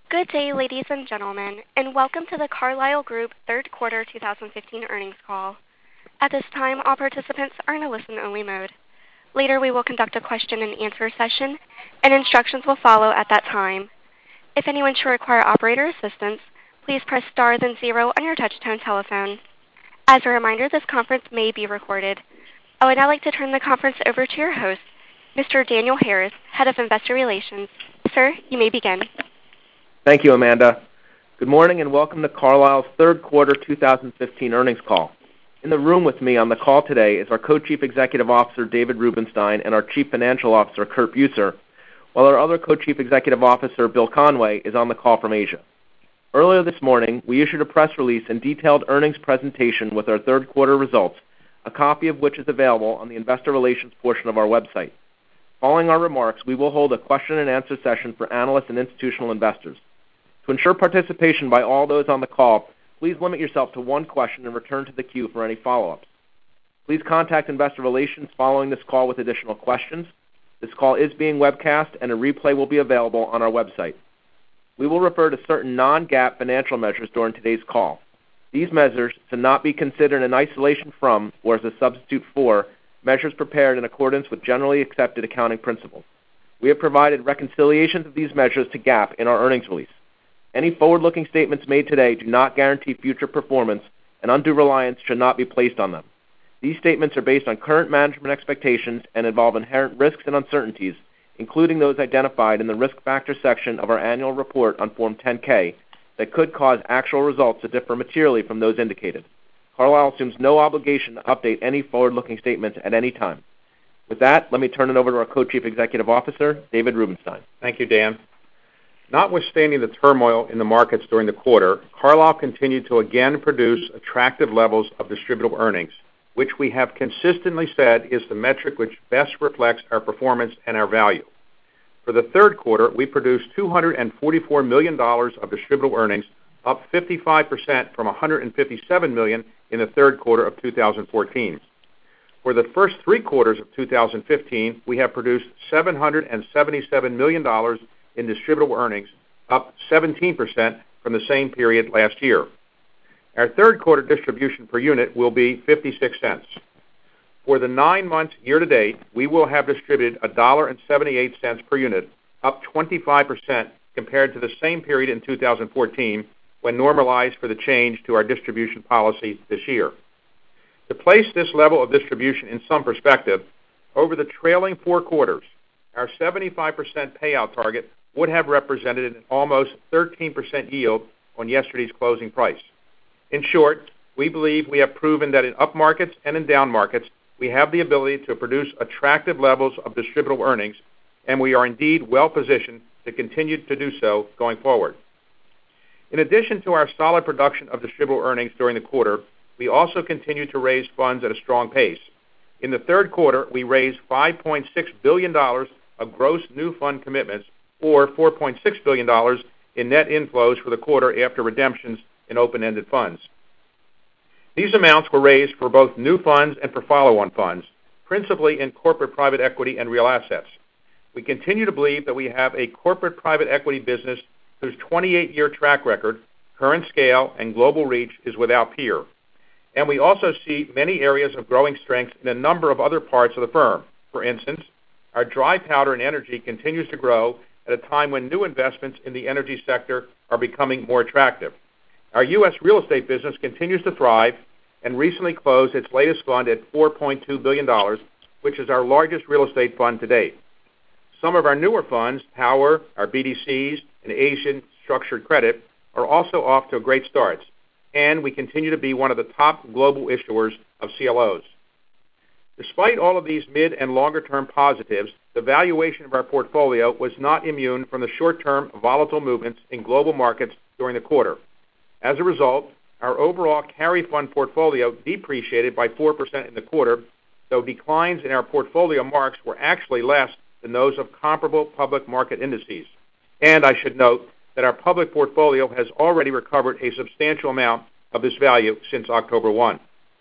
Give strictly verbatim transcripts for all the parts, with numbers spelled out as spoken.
Good day, ladies and gentlemen, and welcome to the Carlyle Group third quarter two thousand fifteen earnings call. At this time, all participants are in a listen-only mode. Later, we will conduct a question and answer session, and instructions will follow at that time. If anyone should require operator assistance, please press star then zero on your touch-tone telephone. As a reminder, this conference may be recorded. I would now like to turn the conference over to your host, Mister Daniel Harris, Head of Investor Relations. Sir, you may begin. Thank you, Amanda. Good morning and welcome to Carlyle's third quarter two thousand fifteen earnings call. In the room with me on the call today is our Co-Chief Executive Officer, David Rubenstein, and our Chief Financial Officer, Curt Buser, while our other Co-Chief Executive Officer, Bill Conway, is on the call from Asia. Earlier this morning, we issued a press release and detailed earnings presentation with our third quarter results, a copy of which is available on the investor relations portion of our website. Following our remarks, we will hold a question and answer session for analysts and institutional investors. To ensure participation by all those on the call, please limit yourself to one question and return to the queue for any follow-ups. Please contact investor relations following this call with additional questions. This call is being webcast and a replay will be available on our website. We will refer to certain non-GAAP financial measures during today's call. These measures should not be considered in isolation from or as a substitute for measures prepared in accordance with generally accepted accounting principles. We have provided reconciliations of these measures to GAAP in our earnings release. Any forward-looking statements made today do not guarantee future performance, and undue reliance should not be placed on them. These statements are based on current management expectations and involve inherent risks and uncertainties, including those identified in the Risk Factors section of our annual report on Form ten K, that could cause actual results to differ materially from those indicated. Carlyle assumes no obligation to update any forward-looking statements at any time. With that, let me turn it over to our Co-Chief Executive Officer, David Rubenstein. Thank you, Dan. Notwithstanding the turmoil in the markets during the quarter, Carlyle continued to again produce attractive levels of distributable earnings, which we have consistently said is the metric which best reflects our performance and our value. For the third quarter, we produced two hundred forty-four million dollars of distributable earnings, up fifty-five percent from one hundred fifty-seven million dollars in the third quarter of two thousand fourteen. For the first three quarters of two thousand fifteen, we have produced seven hundred seventy-seven million dollars in distributable earnings, up seventeen percent from the same period last year. Our third quarter distribution per unit will be fifty-six cents. For the nine months year-to-date, we will have distributed one dollar and seventy-eight cents per unit, up twenty-five percent compared to the same period in two thousand fourteen, when normalized for the change to our distribution policy this year. To place this level of distribution in some perspective, over the trailing four quarters, our seventy-five percent payout target would have represented an almost thirteen percent yield on yesterday's closing price. In short, we believe we have proven that in up markets and in down markets, we have the ability to produce attractive levels of distributable earnings, and we are indeed well positioned to continue to do so going forward. In addition to our solid production of distributable earnings during the quarter, we also continue to raise funds at a strong pace. In the third quarter, we raised five point six billion dollars of gross new fund commitments, or four point six billion dollars in net inflows for the quarter after redemptions in open-ended funds. These amounts were raised for both new funds and for follow-on funds, principally in corporate private equity and real assets. We continue to believe that we have a corporate private equity business whose twenty-eight year track record, current scale, and global reach is without peer. And we also see many areas of growing strength in a number of other parts of the firm. For instance, our dry powder in energy continues to grow at a time when new investments in the energy sector are becoming more attractive. Our U S real estate business continues to thrive and recently closed its latest fund at four point two billion dollars, which is our largest real estate fund to date. Some of our newer funds, Power, our B D Cs, and Asian Structured Credit, are also off to a great start, and we continue to be one of the top global issuers of C L Os. Despite all of these mid and longer-term positives, the valuation of our portfolio was not immune from the short-term volatile movements in global markets during the quarter. As a result, our overall carry fund portfolio depreciated by four percent in the quarter, though declines in our portfolio marks were actually less than those of comparable public market indices. And I should note that our public portfolio has already recovered a substantial amount of this value since October first.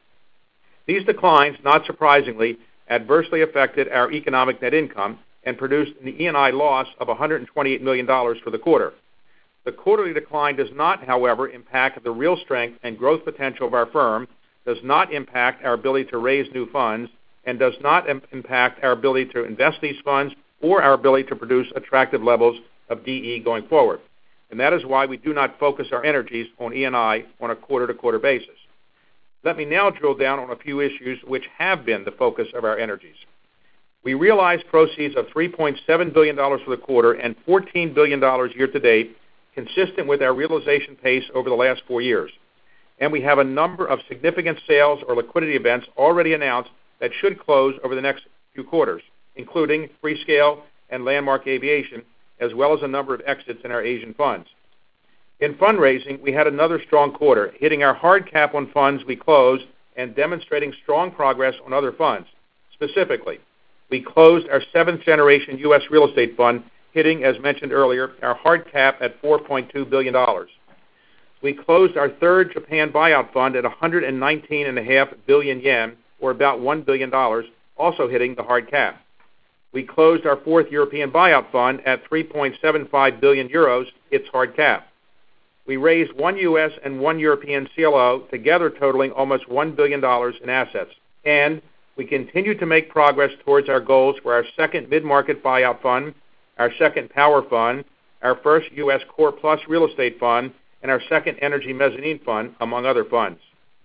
These declines, not surprisingly, adversely affected our economic net income and produced an E and I loss of one hundred twenty-eight million dollars for the quarter. The quarterly decline does not, however, impact the real strength and growth potential of our firm, does not impact our ability to raise new funds, and does not im- impact our ability to invest these funds or our ability to produce attractive levels of D E going forward. And that is why we do not focus our energies on E and I on a quarter-to-quarter basis. Let me now drill down on a few issues which have been the focus of our energies. We realized proceeds of three point seven billion dollars for the quarter and fourteen billion dollars year-to-date, consistent with our realization pace over the last four years. And we have a number of significant sales or liquidity events already announced that should close over the next few quarters, including Freescale and Landmark Aviation, as well as a number of exits in our Asian funds. In fundraising, we had another strong quarter, hitting our hard cap on funds we closed and demonstrating strong progress on other funds. Specifically, we closed our seventh generation U S real estate fund, hitting, as mentioned earlier, our hard cap at four point two billion dollars. We closed our third Japan buyout fund at one hundred nineteen point five billion yen, or about one billion dollars, also hitting the hard cap. We closed our fourth European buyout fund at three point seven five billion euros, its hard cap. We raised one U S and one European C L O, together totaling almost one billion dollars in assets. And we continue to make progress towards our goals for our second mid-market buyout fund, our second power fund, our first U S Core Plus real estate fund, and our second energy mezzanine fund, among other funds.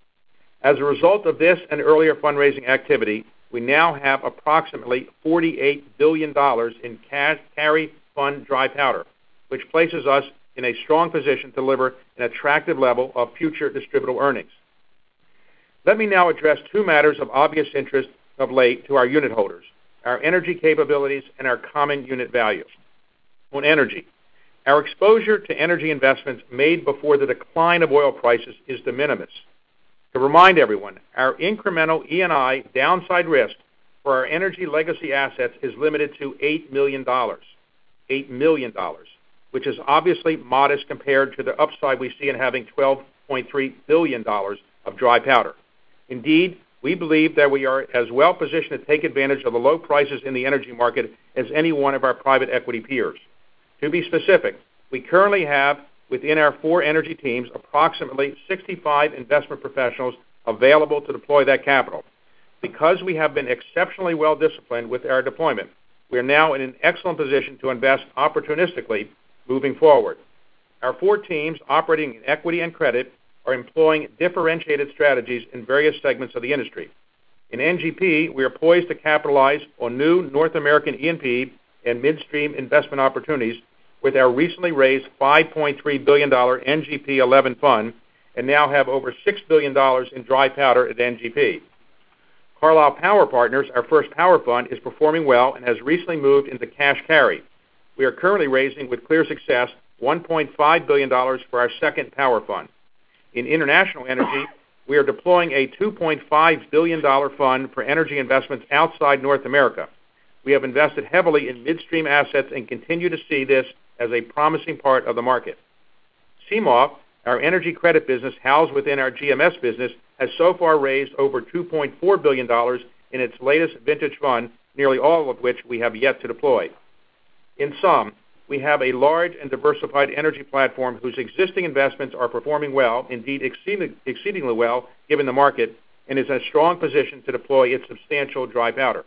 As a result of this and earlier fundraising activity, we now have approximately forty-eight billion dollars in cash carry fund dry powder, which places us in a strong position to deliver an attractive level of future distributable earnings. Let me now address two matters of obvious interest of late to our unit holders, our energy capabilities and our common unit value. On energy, our exposure to energy investments made before the decline of oil prices is de minimis. To remind everyone, our incremental E and I downside risk for our energy legacy assets is limited to eight million dollars. eight million dollars, which is obviously modest compared to the upside we see in having twelve point three billion dollars of dry powder. Indeed, we believe that we are as well positioned to take advantage of the low prices in the energy market as any one of our private equity peers. To be specific, we currently have within our four energy teams approximately sixty-five investment professionals available to deploy that capital. Because we have been exceptionally well disciplined with our deployment, we are now in an excellent position to invest opportunistically moving forward. Our four teams operating in equity and credit are employing differentiated strategies in various segments of the industry. In N G P, we are poised to capitalize on new North American E and P and midstream investment opportunities with our recently raised five point three billion dollars N G P eleven fund and now have over six billion dollars in dry powder at N G P. Carlyle Power Partners, our first power fund, is performing well and has recently moved into cash carry. We are currently raising, with clear success, one point five billion dollars for our second power fund. In international energy, we are deploying a two point five billion dollars fund for energy investments outside North America. We have invested heavily in midstream assets and continue to see this as a promising part of the market. C M O F, our energy credit business housed within our G M S business, has so far raised over two point four billion dollars in its latest vintage fund, nearly all of which we have yet to deploy. In sum, we have a large and diversified energy platform whose existing investments are performing well, indeed exceeding, exceedingly well, given the market, and is in a strong position to deploy its substantial dry powder.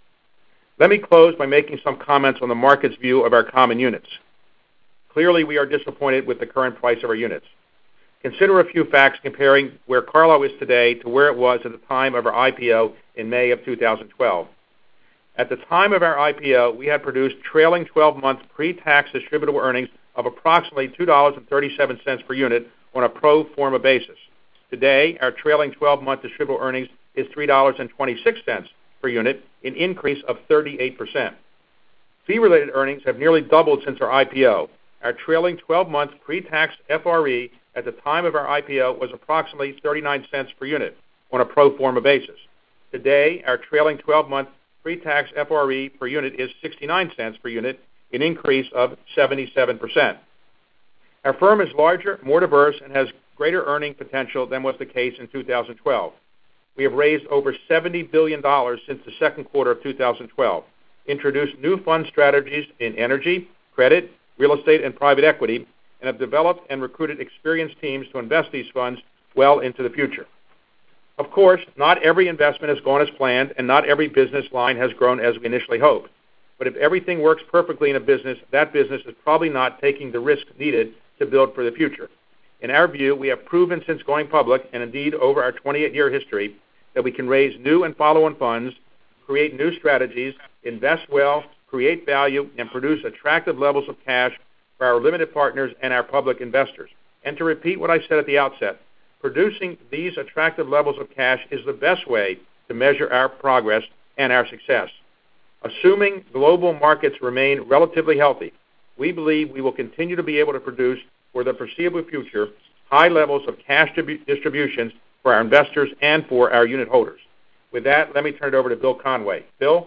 Let me close by making some comments on the market's view of our common units. Clearly, we are disappointed with the current price of our units. Consider a few facts comparing where Carlyle is today to where it was at the time of our I P O in May of two thousand twelve. At the time of our I P O, we had produced trailing twelve-month pre-tax distributable earnings of approximately two dollars and thirty-seven cents per unit on a pro forma basis. Today, our trailing twelve-month distributable earnings is three dollars and twenty-six cents per unit, an increase of thirty-eight percent. Fee-related earnings have nearly doubled since our I P O. Our trailing twelve-month pre-tax F R E at the time of our I P O was approximately thirty-nine cents per unit on a pro forma basis. Today, our trailing twelve-month pre-tax F R E per unit is sixty-nine cents per unit, an increase of seventy-seven percent. Our firm is larger, more diverse, and has greater earning potential than was the case in two thousand twelve. We have raised over seventy billion dollars since the second quarter of two thousand twelve, introduced new fund strategies in energy, credit, real estate, and private equity, and have developed and recruited experienced teams to invest these funds well into the future. Of course, not every investment has gone as planned, and not every business line has grown as we initially hoped. But if everything works perfectly in a business, that business is probably not taking the risk needed to build for the future. In our view, we have proven since going public, and indeed over our twenty-eight-year history, that we can raise new and follow-on funds, create new strategies, invest well, create value, and produce attractive levels of cash for our limited partners and our public investors. And to repeat what I said at the outset, producing these attractive levels of cash is the best way to measure our progress and our success. Assuming global markets remain relatively healthy, we believe we will continue to be able to produce for the foreseeable future high levels of cash distributions for our investors and for our unit holders. With that, let me turn it over to Bill Conway. Bill?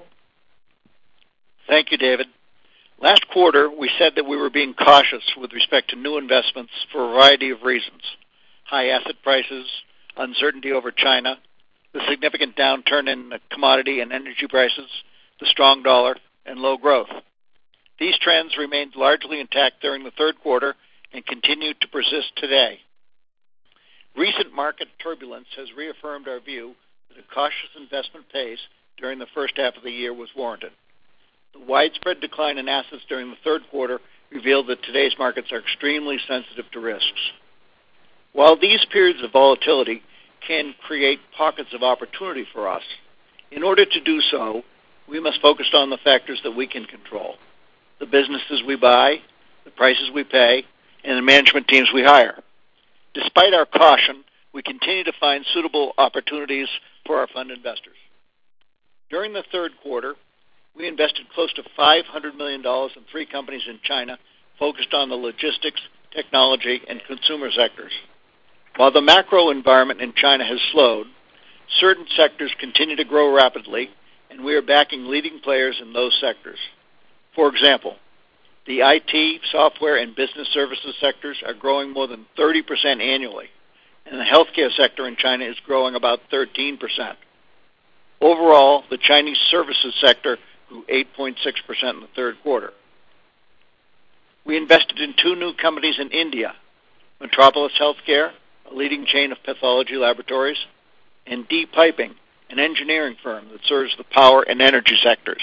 Thank you, David. Last quarter, we said that we were being cautious with respect to new investments for a variety of reasons: high asset prices, uncertainty over China, the significant downturn in commodity and energy prices, the strong dollar, and low growth. These trends remained largely intact during the third quarter and continue to persist today. Recent market turbulence has reaffirmed our view that a cautious investment pace during the first half of the year was warranted. The widespread decline in assets during the third quarter revealed that today's markets are extremely sensitive to risks. While these periods of volatility can create pockets of opportunity for us, in order to do so, we must focus on the factors that we can control: the businesses we buy, the prices we pay, and the management teams we hire. Despite our caution, we continue to find suitable opportunities for our fund investors. During the third quarter, we invested close to five hundred million dollars in three companies in China focused on the logistics, technology, and consumer sectors. While the macro environment in China has slowed, certain sectors continue to grow rapidly, and we are backing leading players in those sectors. For example, the I T, software, and business services sectors are growing more than thirty percent annually, and the healthcare sector in China is growing about thirteen percent. Overall, the Chinese services sector grew eight point six percent in the third quarter. We invested in two new companies in India: Metropolis Healthcare, a leading chain of pathology laboratories, and D Piping, an engineering firm that serves the power and energy sectors.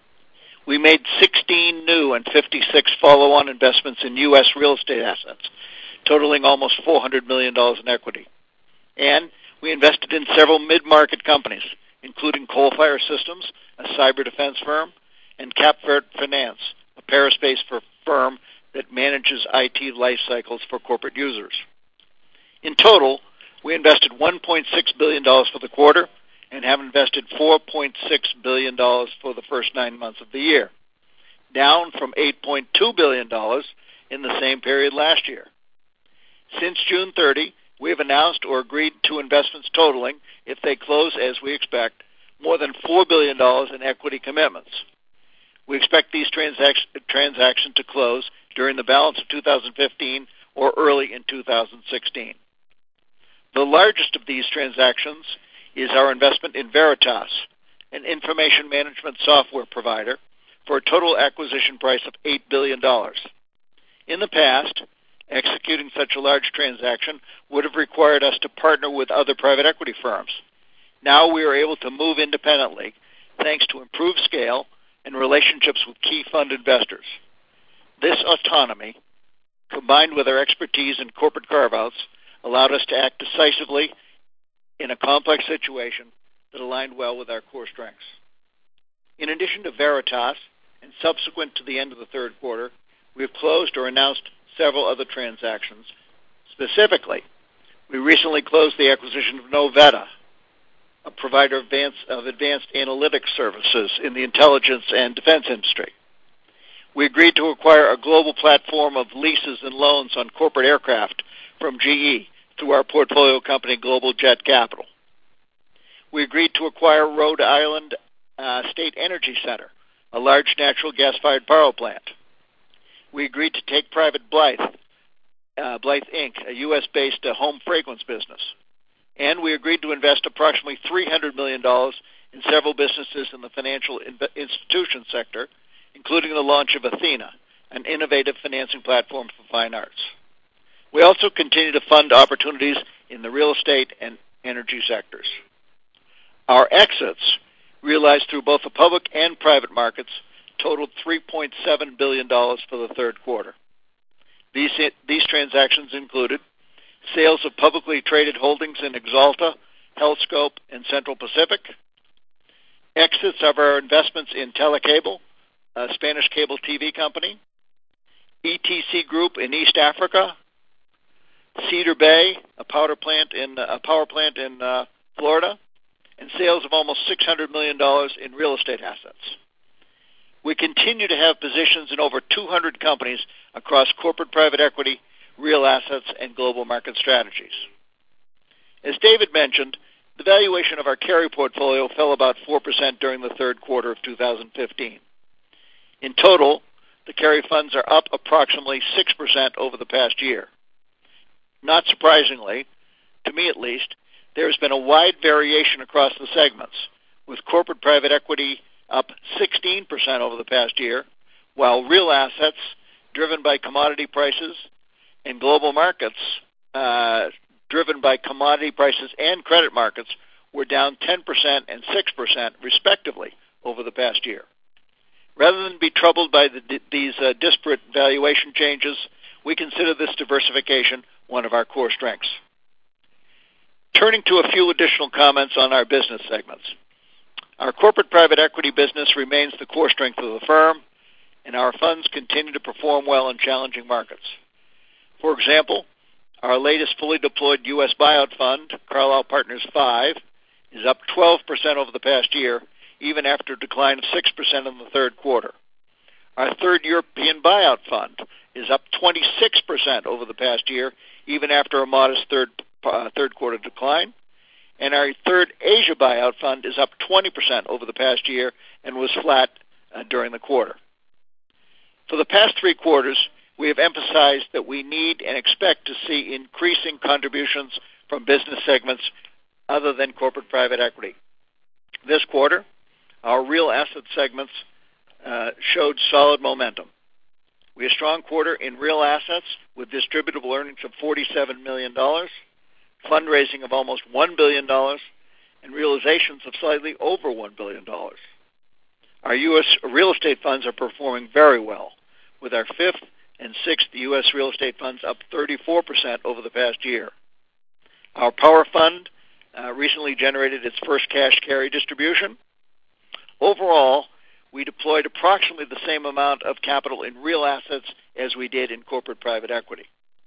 We made sixteen new and fifty-six follow-on investments in U S real estate assets, totaling almost four hundred million dollars in equity. And we invested in several mid-market companies, including Coalfire Systems, a cyber defense firm, and Capvert Finance, a Paris-based firm that manages I T life cycles for corporate users. In total, we invested one point six billion dollars for the quarter and have invested four point six billion dollars for the first nine months of the year, down from eight point two billion dollars in the same period last year. Since June thirtieth, we have announced or agreed to investments totaling, if they close as we expect, more than four billion dollars in equity commitments. We expect these transac- transactions to close during the balance of two thousand fifteen or early in two thousand sixteen. The largest of these transactions is our investment in Veritas, an information management software provider, for a total acquisition price of eight billion dollars. In the past, executing such a large transaction would have required us to partner with other private equity firms. Now we are able to move independently thanks to improved scale and relationships with key fund investors. This autonomy, combined with our expertise in corporate carve-outs, allowed us to act decisively in a complex situation that aligned well with our core strengths. In addition to Veritas, and subsequent to the end of the third quarter, we have closed or announced several other transactions. Specifically, we recently closed the acquisition of Novetta, a provider of advanced, of advanced analytics services in the intelligence and defense industry. We agreed to acquire a global platform of leases and loans on corporate aircraft from G E through our portfolio company, Global Jet Capital. We agreed to acquire Rhode Island uh, State Energy Center, a large natural gas-fired power plant. We agreed to take private Blythe, uh, Blythe Incorporated, a U S-based uh, home fragrance business. And we agreed to invest approximately three hundred million dollars in several businesses in the financial in- institution sector, including the launch of Athena, an innovative financing platform for fine arts. We also continue to fund opportunities in the real estate and energy sectors. Our exits, realized through both the public and private markets, totaled three point seven billion dollars for the third quarter. These, these transactions included sales of publicly traded holdings in Axalta, HealthScope, and Central Pacific, exits of our investments in Telecable, a Spanish cable T V company, E T C Group in East Africa, Cedar Bay, a power plant in a power plant in uh, Florida, and sales of almost six hundred million dollars in real estate assets. We continue to have positions in over two hundred companies across corporate private equity, real assets, and global market strategies. As David mentioned, the valuation of our carry portfolio fell about four percent during the third quarter of two thousand fifteen. In total, the carry funds are up approximately six percent over the past year. Not surprisingly, to me at least, there has been a wide variation across the segments, with corporate private equity up sixteen percent over the past year, while real assets, driven by commodity prices, and global markets, uh, driven by commodity prices and credit markets, were down ten percent and six percent, respectively, over the past year. Rather than be troubled by the, these uh, disparate valuation changes, we consider this diversification one of our core strengths. Turning to a few additional comments on our business segments. Our corporate private equity business remains the core strength of the firm, and our funds continue to perform well in challenging markets. For example, our latest fully deployed U S buyout fund, Carlyle Partners five, is up twelve percent over the past year, even after a decline of six percent in the third quarter. Our third European buyout fund is up twenty-six percent over the past year, even after a modest third, uh, third quarter decline. And our third Asia buyout fund is up twenty percent over the past year and was flat uh, during the quarter. For the past three quarters, we have emphasized that we need and expect to see increasing contributions from business segments other than corporate private equity. This quarter, our real asset segments uh, showed solid momentum. We had a strong quarter in real assets with distributable earnings of forty-seven million dollars, fundraising of almost one billion dollars, and realizations of slightly over one billion dollars. Our U S real estate funds are performing very well, with our fifth and sixth U S real estate funds up thirty-four percent over the past year. Our power fund uh, recently generated its first cash carry distribution. Overall, we deployed approximately the same amount of capital in real assets as we did in corporate private equity.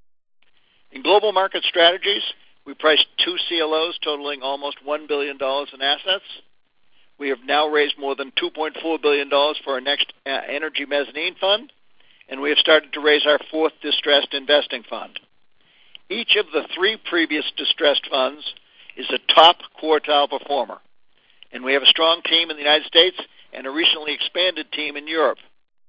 In global market strategies, we priced two C L Os totaling almost one billion dollars in assets. We have now raised more than two point four billion dollars for our next uh, energy mezzanine fund, and we have started to raise our fourth distressed investing fund. Each of the three previous distressed funds is a top quartile performer, and we have a strong team in the United States and a recently expanded team in Europe.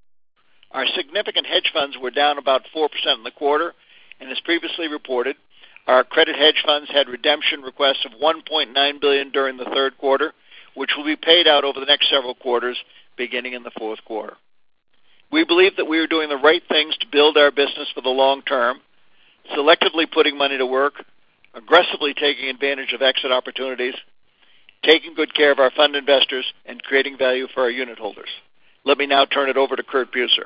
Our significant hedge funds were down about four percent in the quarter, and as previously reported, our credit hedge funds had redemption requests of one point nine billion dollars during the third quarter, which will be paid out over the next several quarters, beginning in the fourth quarter. We believe that we are doing the right things to build our business for the long term, selectively putting money to work, aggressively taking advantage of exit opportunities, taking good care of our fund investors, and creating value for our unit holders. Let me now turn it over to Curt Buser.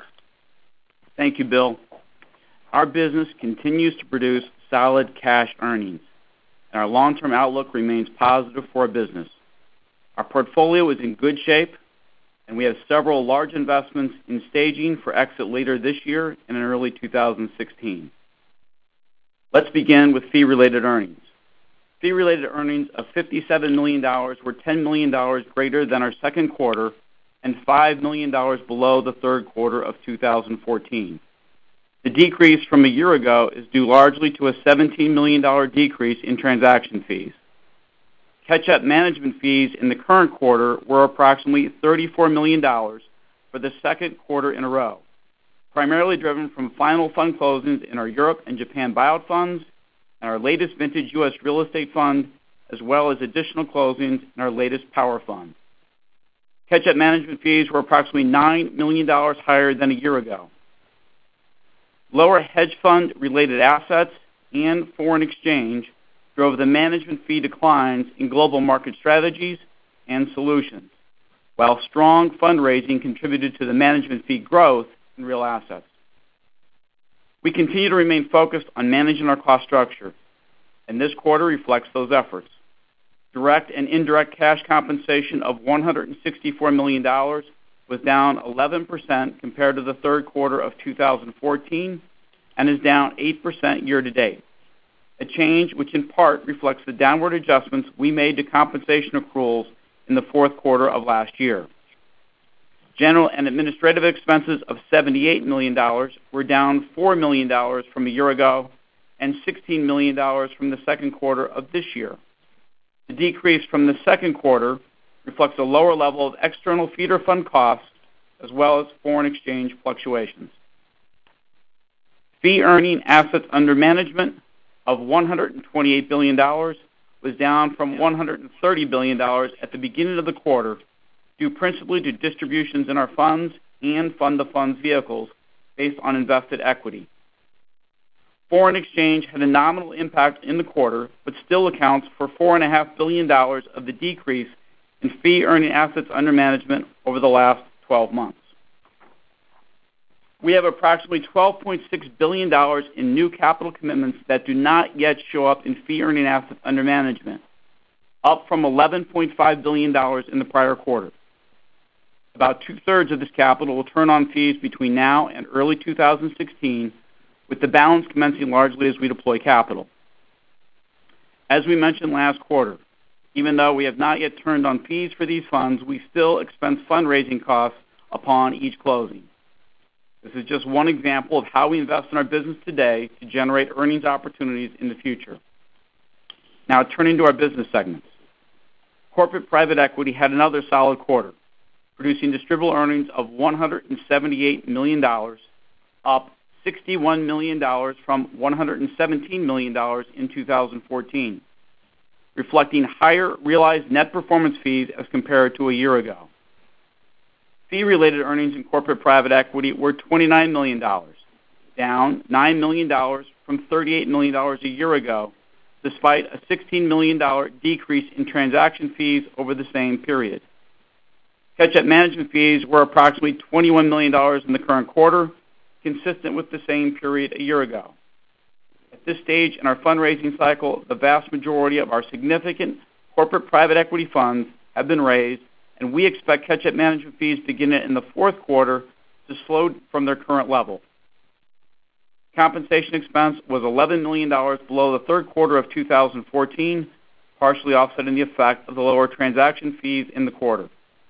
Thank you, Bill. Our business continues to produce solid cash earnings, and our long-term outlook remains positive for our business. Our portfolio is in good shape, and we have several large investments in staging for exit later this year and in early two thousand sixteen. Let's begin with fee-related earnings. Fee-related earnings of fifty-seven million dollars were ten million dollars greater than our second quarter and five million dollars below the third quarter of two thousand fourteen. The decrease from a year ago is due largely to a seventeen million dollars decrease in transaction fees. Catch-up management fees in the current quarter were approximately thirty-four million dollars for the second quarter in a row, primarily driven from final fund closings in our Europe and Japan buyout funds and our latest vintage U S real estate fund, as well as additional closings in our latest power fund. Catch-up management fees were approximately nine million dollars higher than a year ago. Lower hedge fund-related assets and foreign exchange drove the management fee declines in global market strategies and solutions, while strong fundraising contributed to the management fee growth in real assets. We continue to remain focused on managing our cost structure, and this quarter reflects those efforts. Direct and indirect cash compensation of one hundred sixty-four million dollars was down eleven percent compared to the third quarter of two thousand fourteen and is down eight percent year-to-date, a change which in part reflects the downward adjustments we made to compensation accruals in the fourth quarter of last year. General and administrative expenses of seventy-eight million dollars were down four million dollars from a year ago and sixteen million dollars from the second quarter of this year. The decrease from the second quarter reflects a lower level of external feeder fund costs as well as foreign exchange fluctuations. Fee-earning assets under management of one hundred twenty-eight billion dollars was down from one hundred thirty billion dollars at the beginning of the quarter, due principally to distributions in our funds and fund-to-funds vehicles based on invested equity. Foreign exchange had a nominal impact in the quarter, but still accounts for four point five billion dollars of the decrease in fee-earning assets under management over the last twelve months. We have approximately twelve point six billion dollars in new capital commitments that do not yet show up in fee-earning assets under management, up from eleven point five billion dollars in the prior quarter. About two-thirds of this capital will turn on fees between now and early two thousand sixteen, with the balance commencing largely as we deploy capital. As we mentioned last quarter, even though we have not yet turned on fees for these funds, we still expense fundraising costs upon each closing. This is just one example of how we invest in our business today to generate earnings opportunities in the future. Now turning to our business segments. Corporate private equity had another solid quarter, producing distributable earnings of one hundred seventy-eight million dollars, up sixty-one million dollars from one hundred seventeen million dollars in two thousand fourteen, reflecting higher realized net performance fees as compared to a year ago. Fee-related earnings in corporate private equity were twenty-nine million dollars, down nine million dollars from thirty-eight million dollars a year ago, despite a sixteen million dollars decrease in transaction fees over the same period. Catch-up management fees were approximately twenty-one million dollars in the current quarter, consistent with the same period a year ago. At this stage in our fundraising cycle, the vast majority of our significant corporate private equity funds have been raised, and we expect catch-up management fees beginning in the fourth quarter to slow from their current level. Compensation expense was eleven million dollars below the third quarter of two thousand fourteen, partially offsetting the effect of the lower transaction fees in the quarter.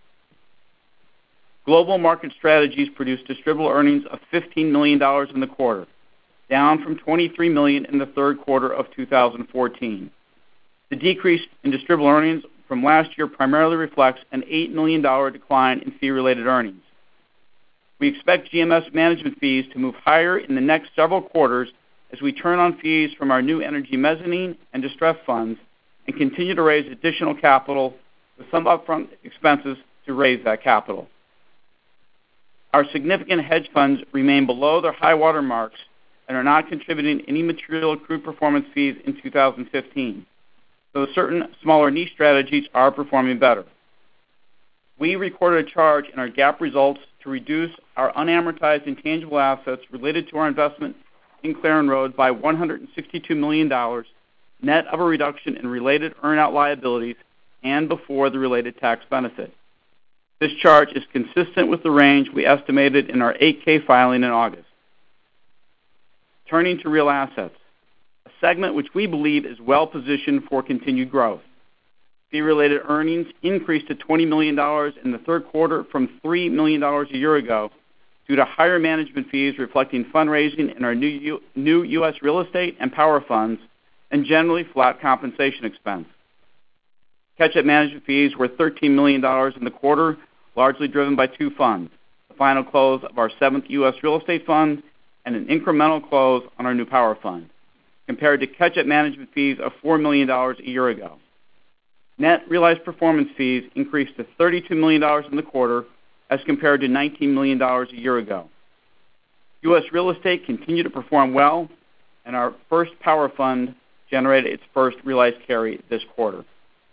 Global market strategies produced distributable earnings of fifteen million dollars in the quarter, down from twenty-three million dollars in the third quarter of two thousand fourteen. The decrease in distributable earnings from last year primarily reflects an eight million dollars decline in fee-related earnings. We expect G M S management fees to move higher in the next several quarters as we turn on fees from our new energy mezzanine and distressed funds and continue to raise additional capital with some upfront expenses to raise that capital. Our significant hedge funds remain below their high water marks and are not contributing any material accrued performance fees in two thousand fifteen, though certain smaller niche strategies are performing better. We recorded a charge in our GAAP results to reduce our unamortized intangible assets related to our investment in Claren Road by one hundred sixty-two million dollars, net of a reduction in related earn-out liabilities and before the related tax benefit. This charge is consistent with the range we estimated in our eight K filing in August. Turning to real assets, a segment which we believe is well positioned for continued growth. Fee-related earnings increased to twenty million dollars in the third quarter from three million dollars a year ago due to higher management fees reflecting fundraising in our new, U- new U S real estate and power funds and generally flat compensation expense. Catch-up management fees were thirteen million dollars in the quarter, largely driven by two funds, the final close of our seventh U S real estate fund and an incremental close on our new power fund, compared to catch-up management fees of four million dollars a year ago. Net realized performance fees increased to thirty-two million dollars in the quarter as compared to nineteen million dollars a year ago. U S real estate continued to perform well, and our first power fund generated its first realized carry this quarter.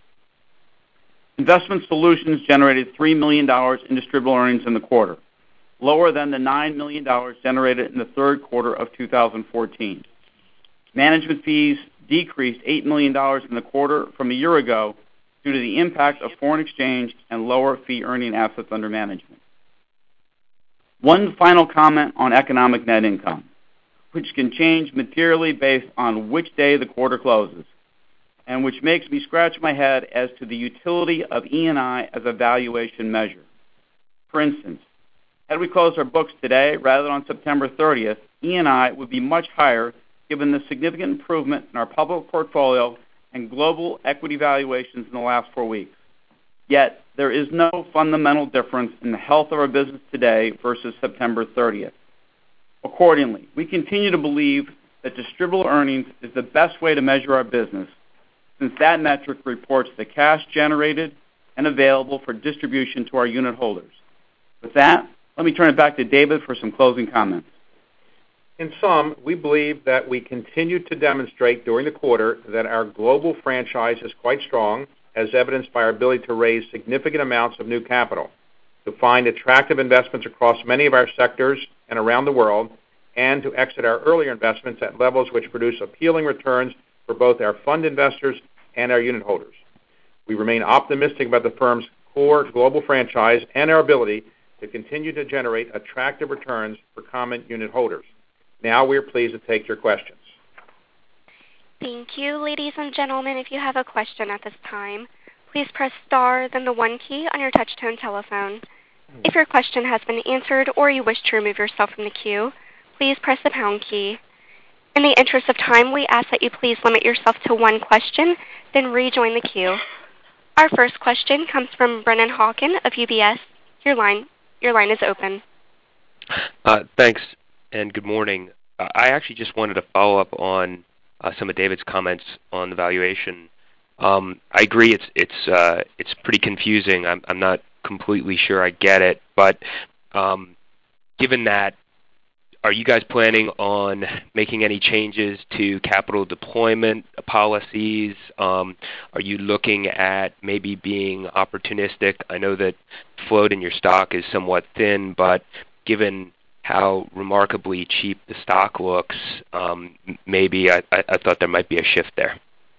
Investment Solutions generated three million dollars in distributable earnings in the quarter, lower than the nine million dollars generated in the third quarter of two thousand fourteen. Management fees decreased eight million dollars in the quarter from a year ago due to the impact of foreign exchange and lower fee-earning assets under management. One final comment on economic net income, which can change materially based on which day the quarter closes, and which makes me scratch my head as to the utility of E and I as a valuation measure. For instance, had we closed our books today rather than on September thirtieth, E and I would be much higher given the significant improvement in our public portfolio and global equity valuations in the last four weeks. Yet, there is no fundamental difference in the health of our business today versus September thirtieth. Accordingly, we continue to believe that distributable earnings is the best way to measure our business, since that metric reports the cash generated and available for distribution to our unit holders. With that, let me turn it back to David for some closing comments. In sum, we believe that we continued to demonstrate during the quarter that our global franchise is quite strong, as evidenced by our ability to raise significant amounts of new capital, to find attractive investments across many of our sectors and around the world, and to exit our earlier investments at levels which produce appealing returns for both our fund investors and our unit holders. We remain optimistic about the firm's core global franchise and our ability to continue to generate attractive returns for common unit holders. Now we are pleased to take your questions. Thank you. Ladies and gentlemen, if you have a question at this time, please press star, then the one key on your touch-tone telephone. If your question has been answered or you wish to remove yourself from the queue, please press the pound key. In the interest of time, we ask that you please limit yourself to one question, then rejoin the queue. Our first question comes from Brennan Hawken of U B S. Your line, your line is open. Uh, thanks, and good morning. Uh, I actually just wanted to follow up on uh, some of David's comments on the valuation. Um, I agree, it's it's uh, it's pretty confusing. I'm I'm not completely sure I get it, but um, given that, are you guys planning on making any changes to capital deployment policies? Um, are you looking at maybe being opportunistic? I know that float in your stock is somewhat thin, but given how remarkably cheap the stock looks, um, maybe I, I thought there might be a shift there.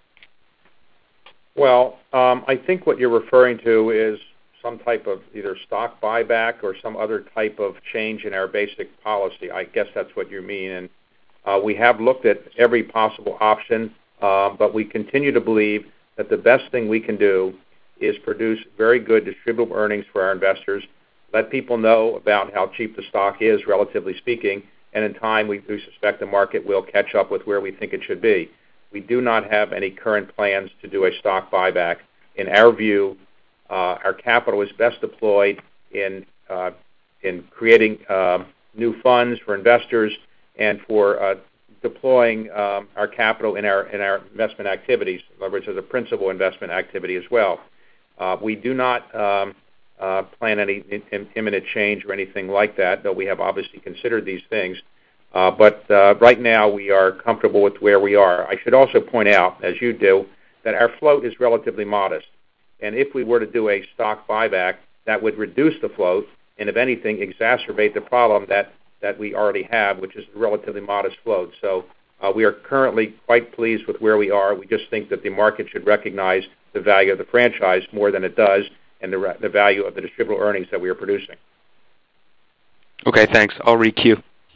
Well, um, I think what you're referring to is some type of either stock buyback or some other type of change in our basic policy. I guess that's what you mean. And uh, we have looked at every possible option, uh, but we continue to believe that the best thing we can do is produce very good distributable earnings for our investors, let people know about how cheap the stock is, relatively speaking, and in time we do suspect the market will catch up with where we think it should be. We do not have any current plans to do a stock buyback. In our view, uh, our capital is best deployed in uh, in creating uh, new funds for investors and for uh, deploying um, our capital in our in our investment activities, in other words, as a principal investment activity as well. Uh, we do not um, uh, plan any in, imminent change or anything like that, though we have obviously considered these things. Uh, but uh, right now we are comfortable with where we are. I should also point out, as you do, that our float is relatively modest. And if we were to do a stock buyback, that would reduce the float and, if anything, exacerbate the problem that, that we already have, which is a relatively modest float. So uh, we are currently quite pleased with where we are. We just think that the market should recognize the value of the franchise more than it does and the, the value of the distributable earnings that we are producing. Okay, thanks. I'll re-queue.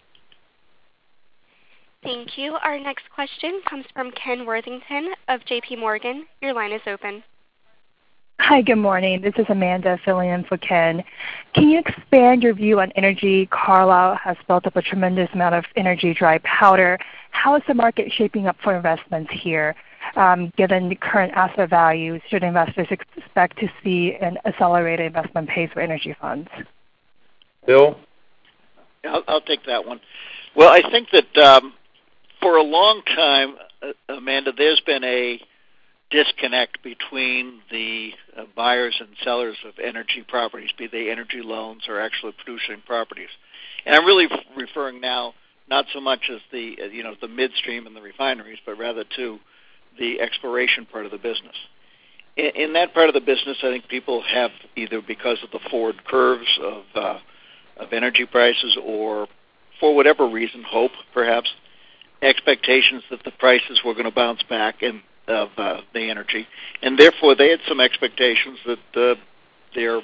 Thank you. Our next question comes from Ken Worthington of J P Morgan. Your line is open. Hi, good morning. This is Amanda filling in for Ken. Can you expand your view on energy? Carlyle has built up a tremendous amount of energy dry powder. How is the market shaping up for investments here? Um, given the current asset values, should investors expect to see an accelerated investment pace for energy funds? Bill? I'll, I'll take that one. Well, I think that um, for a long time, uh, Amanda, there's been a disconnect between the uh, buyers and sellers of energy properties, be they energy loans or actually producing properties. And I'm really f- referring now not so much as the uh, you know the midstream and the refineries, but rather to the exploration part of the business. In, in that part of the business, I think people have either because of the forward curves of uh, of energy prices or for whatever reason, hope perhaps, expectations that the prices were going to bounce back and of uh, the energy, and therefore they had some expectations that uh, their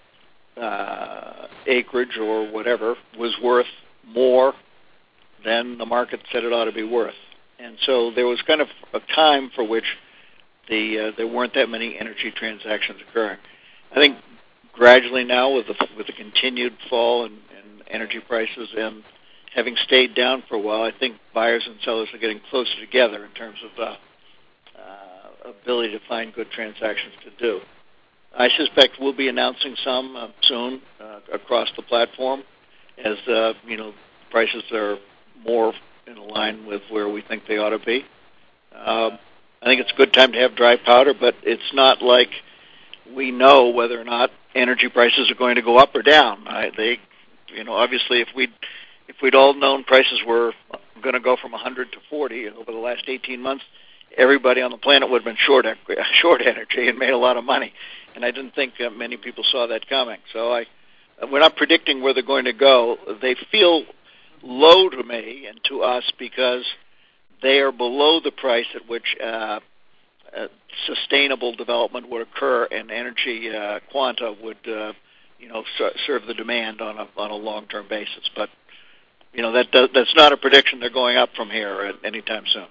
uh, acreage or whatever was worth more than the market said it ought to be worth. And so there was kind of a time for which the uh, there weren't that many energy transactions occurring. I think gradually now, with the with the continued fall in, in energy prices and having stayed down for a while, I think buyers and sellers are getting closer together in terms of uh, uh, ability to find good transactions to do. I suspect we'll be announcing some uh, soon uh, across the platform as uh, you know prices are more in line with where we think they ought to be. Uh, I think it's a good time to have dry powder, but it's not like we know whether or not energy prices are going to go up or down. I, they, you know, obviously, if we'd if we'd all known prices were going to go from one hundred to forty over the last eighteen months, everybody on the planet would have been short short energy and made a lot of money. And I didn't think uh, many people saw that coming. So I, we're not predicting where they're going to go. They feel low to me and to us because they are below the price at which uh, uh, sustainable development would occur and energy uh, quanta would, uh, you know, ser- serve the demand on a on a long-term basis. But you know that does, that's not a prediction they're going up from here at anytime soon.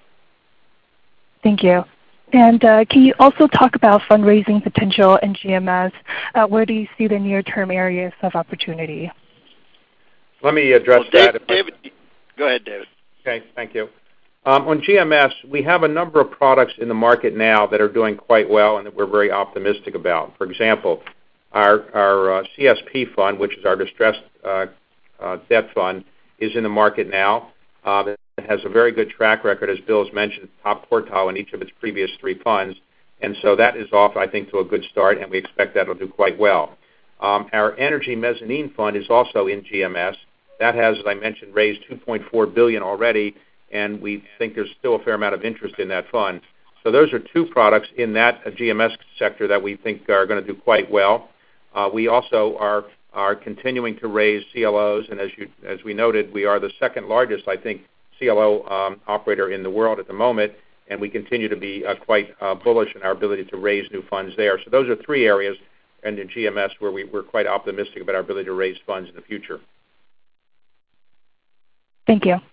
Thank you. And uh, can you also talk about fundraising potential in G M S? Uh, where do you see the near-term areas of opportunity? Let me address well, Dave, that. David, I... go ahead, David. Okay, thank you. Um, on G M S, we have a number of products in the market now that are doing quite well and that we're very optimistic about. For example, our, our uh, C S P fund, which is our distressed uh, uh, debt fund, is in the market now. Uh, it has a very good track record, as Bill has mentioned, top quartile in each of its previous three funds. And so that is off, I think, to a good start, and we expect that will do quite well. Um, our energy mezzanine fund is also in G M S. That has, as I mentioned, raised two point four billion dollars already, and we think there's still a fair amount of interest in that fund. So those are two products in that uh, G M S sector that we think are going to do quite well. Uh, we also are are continuing to raise C L Os, and as you as we noted, we are the second largest, I think, C L O um, operator in the world at the moment, and we continue to be uh, quite uh, bullish in our ability to raise new funds there. So those are three areas in the G M S where we, we're quite optimistic about our ability to raise funds in the future. Thank you.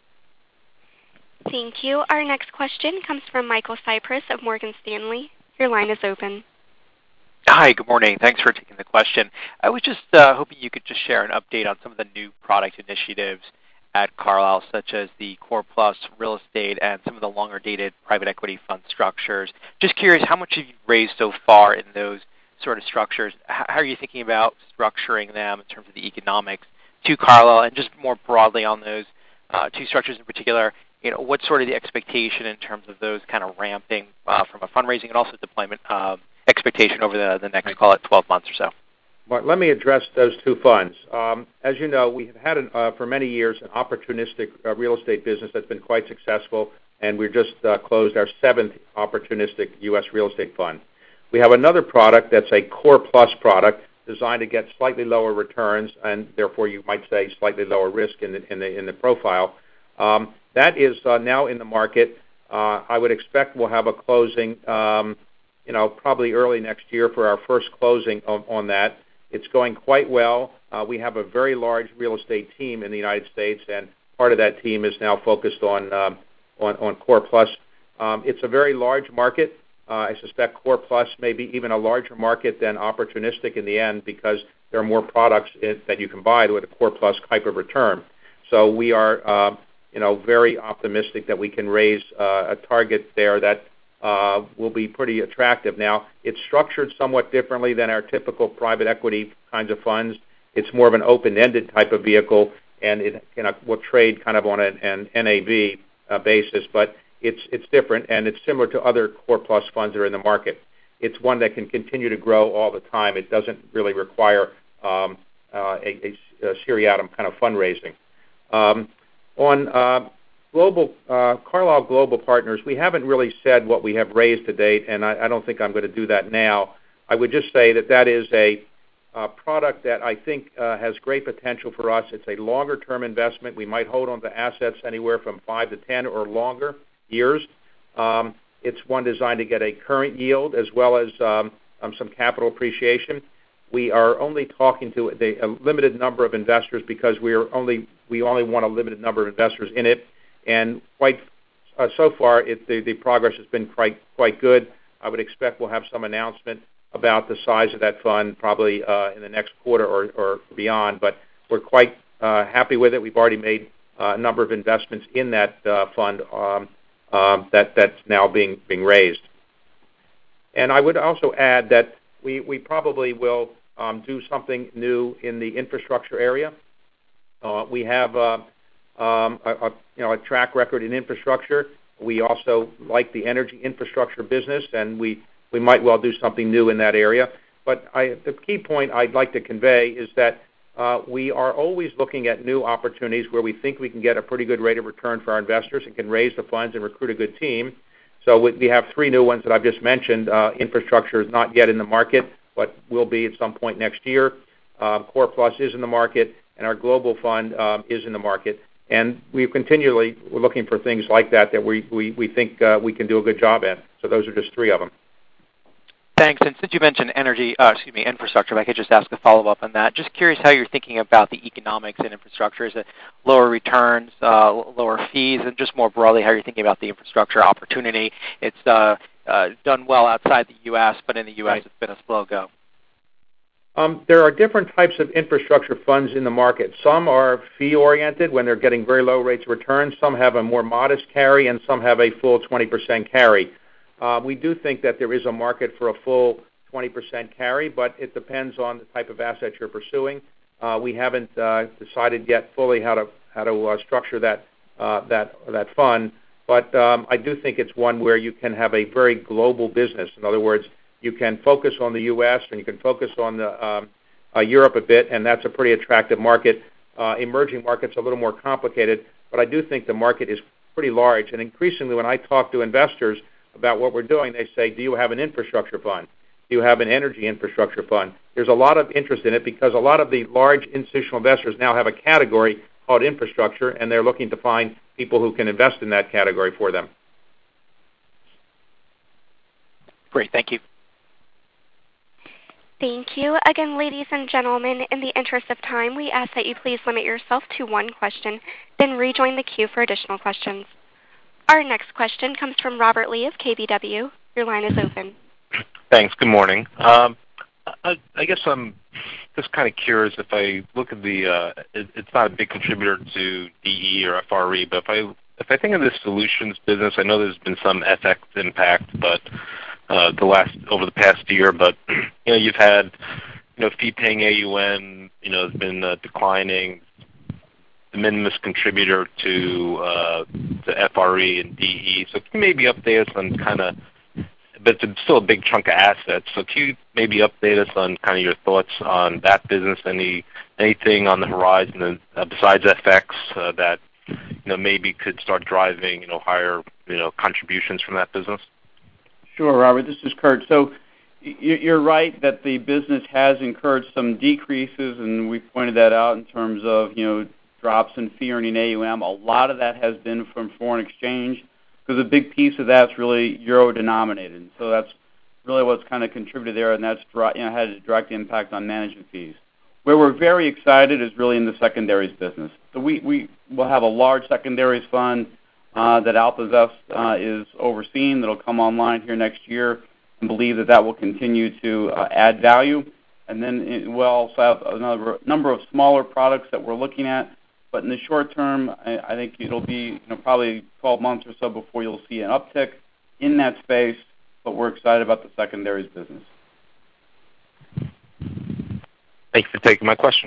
Thank you. Our next question comes from Michael Cyprys of Morgan Stanley. Your line is open. Hi, good morning. Thanks for taking the question. I was just uh, hoping you could just share an update on some of the new product initiatives at Carlyle, such as the Core Plus real estate and some of the longer-dated private equity fund structures. Just curious, how much have you raised so far in those sort of structures? How are you thinking about structuring them in terms of the economics to Carlyle, and just more broadly on those uh, two structures in particular? You know, what's sort of the expectation in terms of those kind of ramping uh, from a fundraising and also deployment uh, expectation over the, the next, call it, twelve months or so? Well, let me address those two funds. Um, as you know, we have had, an, uh, for many years, an opportunistic uh, real estate business that's been quite successful, and we just uh, closed our seventh opportunistic U S real estate fund. We have another product that's a Core Plus product designed to get slightly lower returns, and therefore you might say slightly lower risk in the, in the, in the profile. Um, that is uh, now in the market. Uh, I would expect we'll have a closing, um, you know, probably early next year for our first closing on, on that. It's going quite well. Uh, we have a very large real estate team in the United States, and part of that team is now focused on um, on, on Core Plus. Um, it's a very large market. Uh, I suspect Core Plus may be even a larger market than opportunistic in the end because there are more products in, that you can buy with a Core Plus type of return. So we are, uh, you know, very optimistic that we can raise uh, a target there that Uh, will be pretty attractive. Now, it's structured somewhat differently than our typical private equity kinds of funds. It's more of an open-ended type of vehicle, and it you know, will trade kind of on an, an N A V uh, basis, but it's it's different, and it's similar to other Core Plus funds that are in the market. It's one that can continue to grow all the time. It doesn't really require um, uh, a, a, a seriatim kind of fundraising. Um, On uh, global uh, Carlyle Global Partners, we haven't really said what we have raised to date, and I, I don't think I'm going to do that now. I would just say that that is a uh, product that I think uh, has great potential for us. It's a longer-term investment. We might hold on to assets anywhere from five to ten or longer years. Um, it's one designed to get a current yield as well as um, um, some capital appreciation. We are only talking to the, a limited number of investors because we are only we only want a limited number of investors in it, and quite uh, so far it, the, the progress has been quite quite good. I would expect we'll have some announcement about the size of that fund probably uh, in the next quarter or, or beyond. But we're quite uh, happy with it. We've already made uh, a number of investments in that uh, fund um, um, that that's now being being raised. And I would also add that we we probably will. Um, do something new in the infrastructure area. Uh, we have uh, um, a, a, you know, a track record in infrastructure. We also like the energy infrastructure business, and we, we might well do something new in that area. But I, the key point I'd like to convey is that uh, we are always looking at new opportunities where we think we can get a pretty good rate of return for our investors and can raise the funds and recruit a good team. So we, we have three new ones that I've just mentioned. Uh, infrastructure is not yet in the market, but will be at some point next year. Um, Core Plus is in the market, and our global fund um, is in the market. And we continually we're looking for things like that that we, we, we think uh, we can do a good job at. So those are just three of them. Thanks. And since you mentioned energy, uh, excuse me, infrastructure, if I could just ask a follow-up on that. Just curious how you're thinking about the economics in infrastructure. Is it lower returns, uh, lower fees, and just more broadly how you're thinking about the infrastructure opportunity? It's uh, uh, done well outside the U S, but in the U S Right. It's been a slow go. Um, there are different types of infrastructure funds in the market. Some are fee-oriented when they're getting very low rates of return. Some have a more modest carry, and some have a full twenty percent carry. Uh, we do think that there is a market for a full twenty percent carry, but it depends on the type of asset you're pursuing. Uh, we haven't uh, decided yet fully how to how to uh, structure that uh, that that fund, but um, I do think it's one where you can have a very global business. In other words, you can focus on the U S and you can focus on the um, uh, Europe a bit, and that's a pretty attractive market. Uh, emerging markets are a little more complicated, but I do think the market is pretty large. And increasingly, when I talk to investors about what we're doing, they say, do you have an infrastructure fund? Do you have an energy infrastructure fund? There's a lot of interest in it because a lot of the large institutional investors now have a category called infrastructure, and they're looking to find people who can invest in that category for them. Great. Thank you. Thank you. Again, ladies and gentlemen, in the interest of time, we ask that you please limit yourself to one question, then rejoin the queue for additional questions. Our next question comes from Robert Lee of K B W. Your line is open. Thanks. Good morning. Um, I, I guess I'm just kind of curious if I look at the, uh, it, it's not a big contributor to D E or F R E, but if I if I think of the solutions business, I know there's been some F X impact, but uh, the last over the past year, but you know you've had you know fee-paying A U M, you know, has been uh, declining. The minimus contributor to uh, to F R E and D E. So can you maybe update us on kind of, but it's still a big chunk of assets. So can you maybe update us on kind of your thoughts on that business? Any anything on the horizon uh, besides F X uh, that you know maybe could start driving you know higher you know contributions from that business? Sure, Robert. This is Kurt. So you're right that the business has incurred some decreases, and we pointed that out in terms of you know drops in fee earning A U M. A lot of that has been from foreign exchange, because a big piece of that's really euro denominated. So that's really what's kind of contributed there, and that's you know had a direct impact on management fees. Where we're very excited is really in the secondaries business. So we we will have a large secondaries fund uh, that AlphaVest uh, is overseeing that'll come online here next year, and believe that that will continue to uh, add value. And then it, we'll also have another number of smaller products that we're looking at. But in the short term, I, I think it'll be you know, probably twelve months or so before you'll see an uptick in that space, but we're excited about the secondaries business. Thank you for taking my question.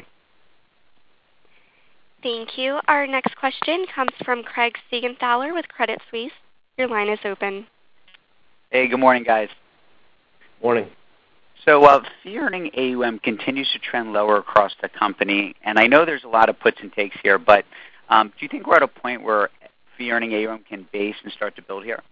Thank you. Our next question comes from Craig Siegenthaler with Credit Suisse. Your line is open. Hey, good morning, guys. Morning. So uh, fee-earning A U M continues to trend lower across the company, and I know there's a lot of puts and takes here, but Um, do you think we're at a point where fee-earning A U M can base and start to build here?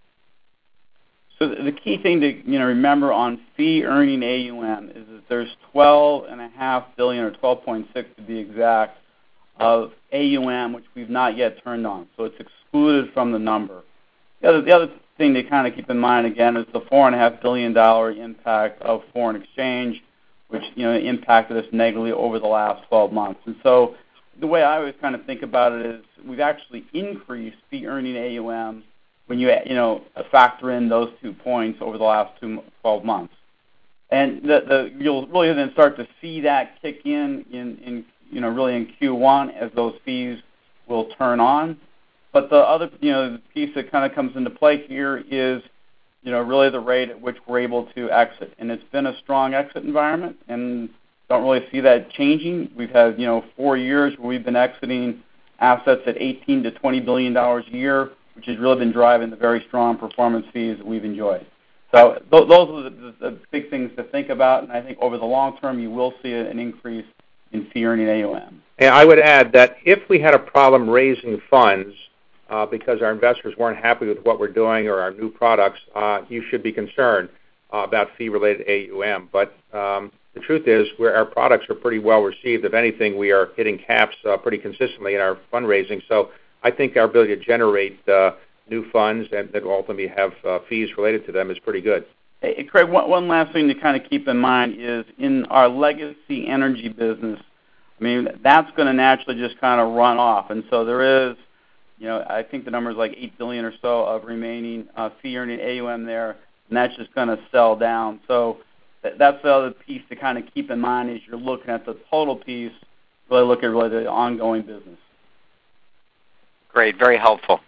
So the key thing to you know remember on fee-earning A U M is that there's twelve point five billion dollars or twelve point six to be exact of A U M which we've not yet turned on. So it's excluded from the number. The other, the other thing to kind of keep in mind again is the four point five billion dollars impact of foreign exchange, which you know impacted us negatively over the last twelve months. And so the way I always kind of think about it is we've actually increased fee-earning A U M when you you know factor in those two points over the last two, twelve months. And the, the, you'll really then start to see that kick in, in, in you know really in Q one as those fees will turn on. But the other you know piece that kind of comes into play here is you know really the rate at which we're able to exit. And it's been a strong exit environment, and don't really see that changing. We've had you know four years where we've been exiting assets at eighteen to twenty billion dollars a year, which has really been driving the very strong performance fees that we've enjoyed. So th- those are the, the big things to think about, and I think over the long term you will see an increase in fee-earning A U M. And I would add that if we had a problem raising funds uh, because our investors weren't happy with what we're doing or our new products, uh, you should be concerned uh, about fee-related A U M. But um, the truth is where our products are pretty well received. If anything, we are hitting caps uh, pretty consistently in our fundraising. So I think our ability to generate uh, new funds and that ultimately have uh, fees related to them is pretty good. Hey, Craig, one, one last thing to kind of keep in mind is in our legacy energy business, I mean, that's going to naturally just kind of run off. And so there is, you know, I think the number is like eight billion dollars or so of remaining uh, fee-earning A U M there, and that's just going to sell down. So th- that's the other piece to kind of keep in mind as you're looking at the total piece, really look at really the ongoing business. Great, very helpful.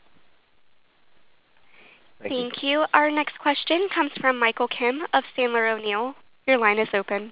Thank, Thank you. you. Our next question comes from Michael Kim of Sandler O'Neill. Your line is open.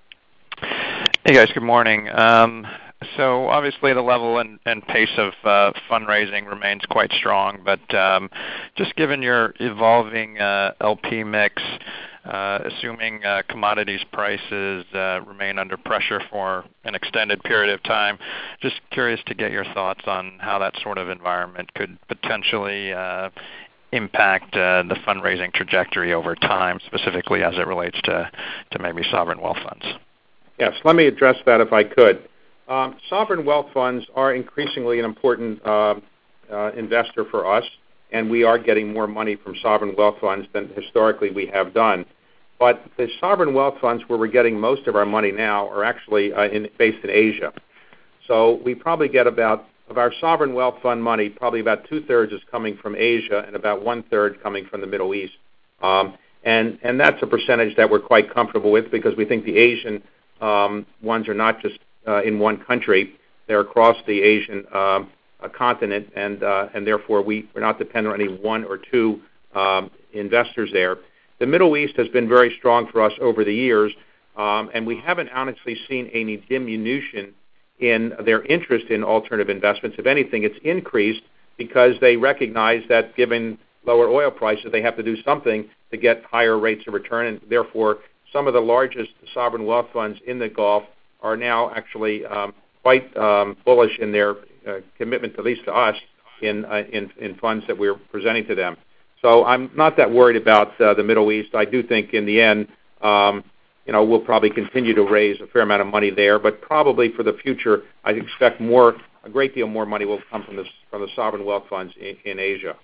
Hey guys, good morning. Um, so obviously the level and, and pace of uh, fundraising remains quite strong, but um, just given your evolving uh, L P mix, uh, assuming uh, commodities prices uh, remain under pressure for an extended period of time, just curious to get your thoughts on how that sort of environment could potentially uh, impact uh, the fundraising trajectory over time, specifically as it relates to, to maybe sovereign wealth funds. Yes, let me address that if I could. Um, sovereign wealth funds are increasingly an important uh, uh, investor for us, and we are getting more money from sovereign wealth funds than historically we have done. But the sovereign wealth funds where we're getting most of our money now are actually uh, in, based in Asia. So we probably get about, of our sovereign wealth fund money, probably about two-thirds is coming from Asia and about one-third coming from the Middle East. Um, and, and that's a percentage that we're quite comfortable with because we think the Asian um, ones are not just uh, in one country. They're across the Asian um, uh, continent, and, uh, and therefore we, we're not dependent on any one or two um, investors there. The Middle East has been very strong for us over the years, um, and we haven't honestly seen any diminution in their interest in alternative investments. If anything, it's increased because they recognize that given lower oil prices, they have to do something to get higher rates of return, and therefore some of the largest sovereign wealth funds in the Gulf are now actually um, quite um, bullish in their uh, commitment, at least to us, in, uh, in, in funds that we're presenting to them. So I'm not that worried about uh, the Middle East. I do think in the end, um, you know, we'll probably continue to raise a fair amount of money there, but probably for the future, I expect more, a great deal more money will come from the, from the sovereign wealth funds in, in Asia.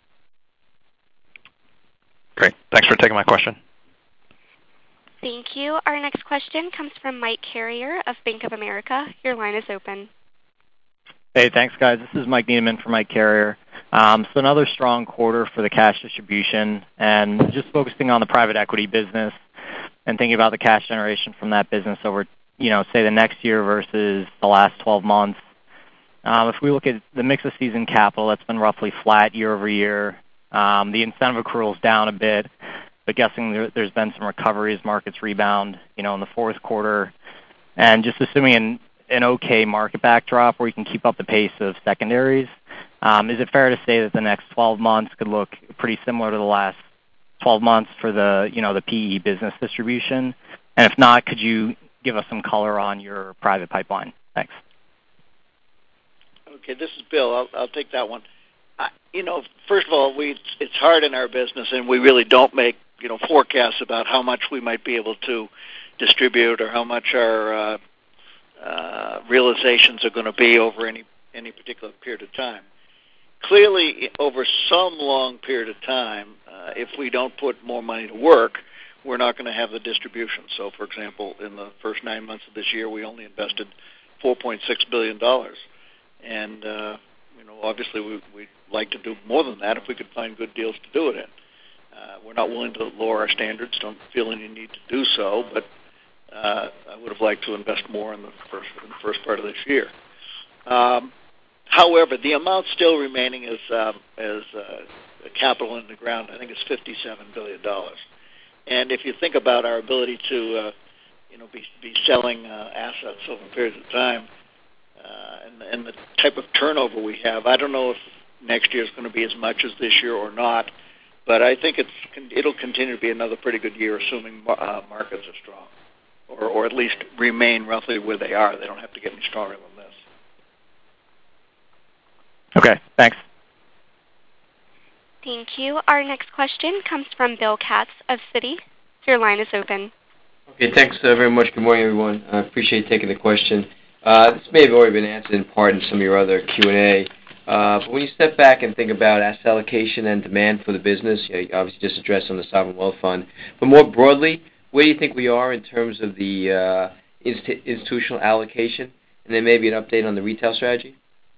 Great. Thanks for taking my question. Thank you. Our next question comes from Mike Carrier of Bank of America. Your line is open. Hey, thanks, guys. This is Mike Niedemann from Mike Carrier. Um, so another strong quarter for the cash distribution, and just focusing on the private equity business and thinking about the cash generation from that business over, you know, say the next year versus the last twelve months. Um, if we look at the mix of seasoned capital, that's been roughly flat year over year. Um, the incentive accrual is down a bit, but guessing there, there's been some recovery as markets rebound, you know, in the fourth quarter. And just assuming an, an okay market backdrop where you can keep up the pace of secondaries, um, is it fair to say that the next twelve months could look pretty similar to the last twelve months for the, you know, the P E business distribution? And if not, could you give us some color on your private pipeline? Thanks. Okay, this is Bill. I'll, I'll take that one. Uh, you know, first of all, we it's hard in our business, and we really don't make you know forecasts about how much we might be able to distribute or how much our uh, uh, realizations are going to be over any any particular period of time. Clearly, over some long period of time, uh, if we don't put more money to work, we're not going to have the distribution. So, for example, in the first nine months of this year, we only invested four point six billion dollars. And, uh, you know, obviously we, we'd like to do more than that if we could find good deals to do it in. Uh, we're not willing to lower our standards, don't feel any need to do so, but uh, I would have liked to invest more in the first, in the first part of this year. Um, however, the amount still remaining as, um, as uh, capital in the ground, I think it's fifty-seven billion dollars. And if you think about our ability to, uh, you know, be, be selling uh, assets over periods of time, uh, and, and the type of turnover we have, I don't know if next year is going to be as much as this year or not, but I think it's it'll continue to be another pretty good year, assuming uh, markets are strong, or or at least remain roughly where they are. They don't have to get any stronger than this. Okay, thanks. Thank you. Our next question comes from Bill Katz of Citi. Your line is open. Okay, thanks uh, very much. Good morning, everyone. I appreciate you taking the question. Uh, this may have already been answered in part in some of your other Q and A. Uh, but when you step back and think about asset allocation and demand for the business, you, know, you obviously just addressed on the Sovereign Wealth Fund, but more broadly, where do you think we are in terms of the uh, inst- institutional allocation, and then maybe an update on the retail strategy?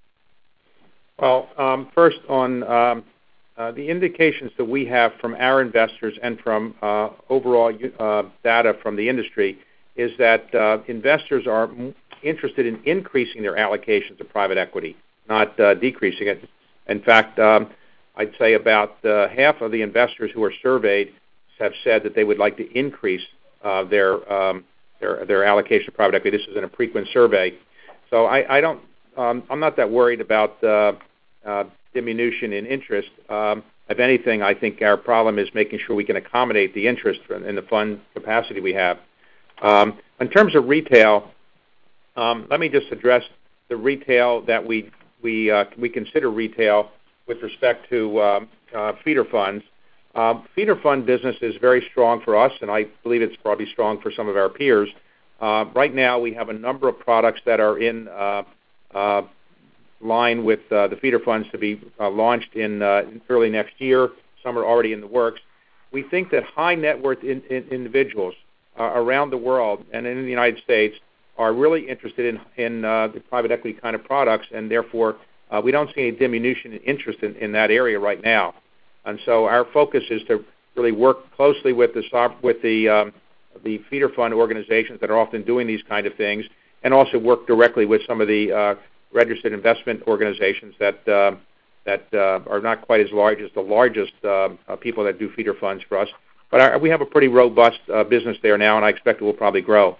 Well, um, first on um, uh, the indications that we have from our investors and from uh, overall uh, data from the industry is that uh, investors are m- interested in increasing their allocations to private equity, not uh, decreasing it. In fact, um, I'd say about uh, half of the investors who are surveyed have said that they would like to increase uh, their, um, their their allocation to private equity. This is in a Preqin survey, so I, I don't. Um, I'm not that worried about uh, uh, diminution in interest. Um, if anything, I think our problem is making sure we can accommodate the interest in the fund capacity we have. Um, in terms of retail, um, let me just address the retail that we we uh, we consider retail with respect to um, uh, feeder funds. Um, feeder fund business is very strong for us, and I believe it's probably strong for some of our peers. Uh, right now, we have a number of products that are in uh, uh, line with uh, the feeder funds to be uh, launched in uh, early next year. Some are already in the works. We think that high net worth in, in individuals uh, around the world and in the United States are really interested in, in uh, the private equity kind of products, and therefore uh, we don't see any diminution in interest in, in that area right now. And so our focus is to really work closely with the with the um, the feeder fund organizations that are often doing these kind of things, and also work directly with some of the uh, registered investment organizations that uh, that uh, are not quite as large as the largest uh, uh, people that do feeder funds for us. But our, we have a pretty robust uh, business there now, and I expect it will probably grow.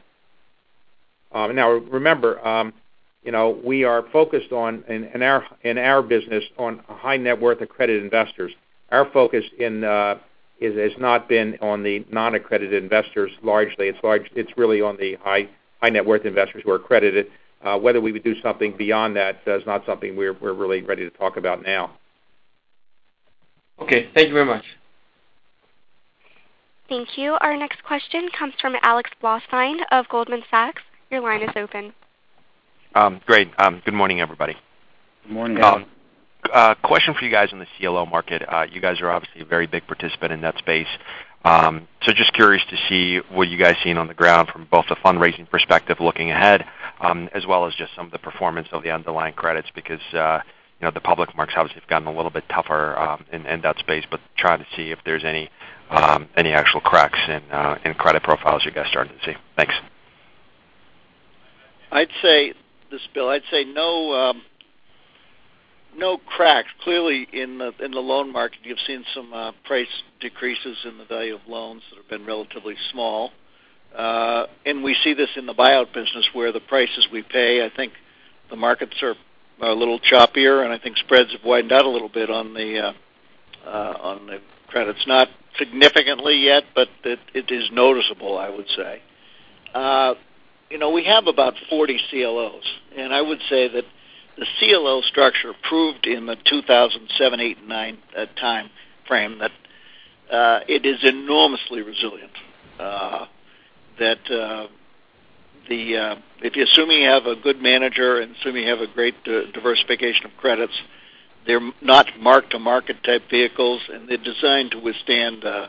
Um, now, remember, um, you know, we are focused on in, in our in our business on high net worth accredited investors. Our focus in uh, is has not been on the non-accredited investors largely. It's large. It's really on the high high net worth investors who are accredited. Uh, whether we would do something beyond that uh, is not something we're we're really ready to talk about now. Okay, thank you very much. Thank you. Our next question comes from Alex Blostein of Goldman Sachs. Your line is open. Um, great. Um, good morning, everybody. Good morning. Um, uh, question for you guys on the C L O market. Uh, you guys are obviously a very big participant in that space. Um, so just curious to see what you guys seen on the ground from both the fundraising perspective looking ahead, um, as well as just some of the performance of the underlying credits, because uh, you know the public markets obviously have gotten a little bit tougher um, in, in that space, but trying to see if there's any um, any actual cracks in, uh, in credit profiles you guys starting to see. Thanks. I'd say, this Bill, I'd say no um, no cracks. Clearly, in the in the loan market, you've seen some uh, price decreases in the value of loans that have been relatively small. Uh, and we see this in the buyout business where the prices we pay, I think the markets are, are a little choppier, and I think spreads have widened out a little bit on the uh, uh, on the credits. Not significantly yet, but it, it is noticeable, I would say. Uh, You know, we have about forty C L Os, and I would say that the C L O structure proved in the two thousand seven, eight, and nine uh, time frame that uh, it is enormously resilient. Uh, that uh, the uh, if you assume you have a good manager and assume you have a great uh, diversification of credits, they're not mark-to-market type vehicles, and they're designed to withstand uh,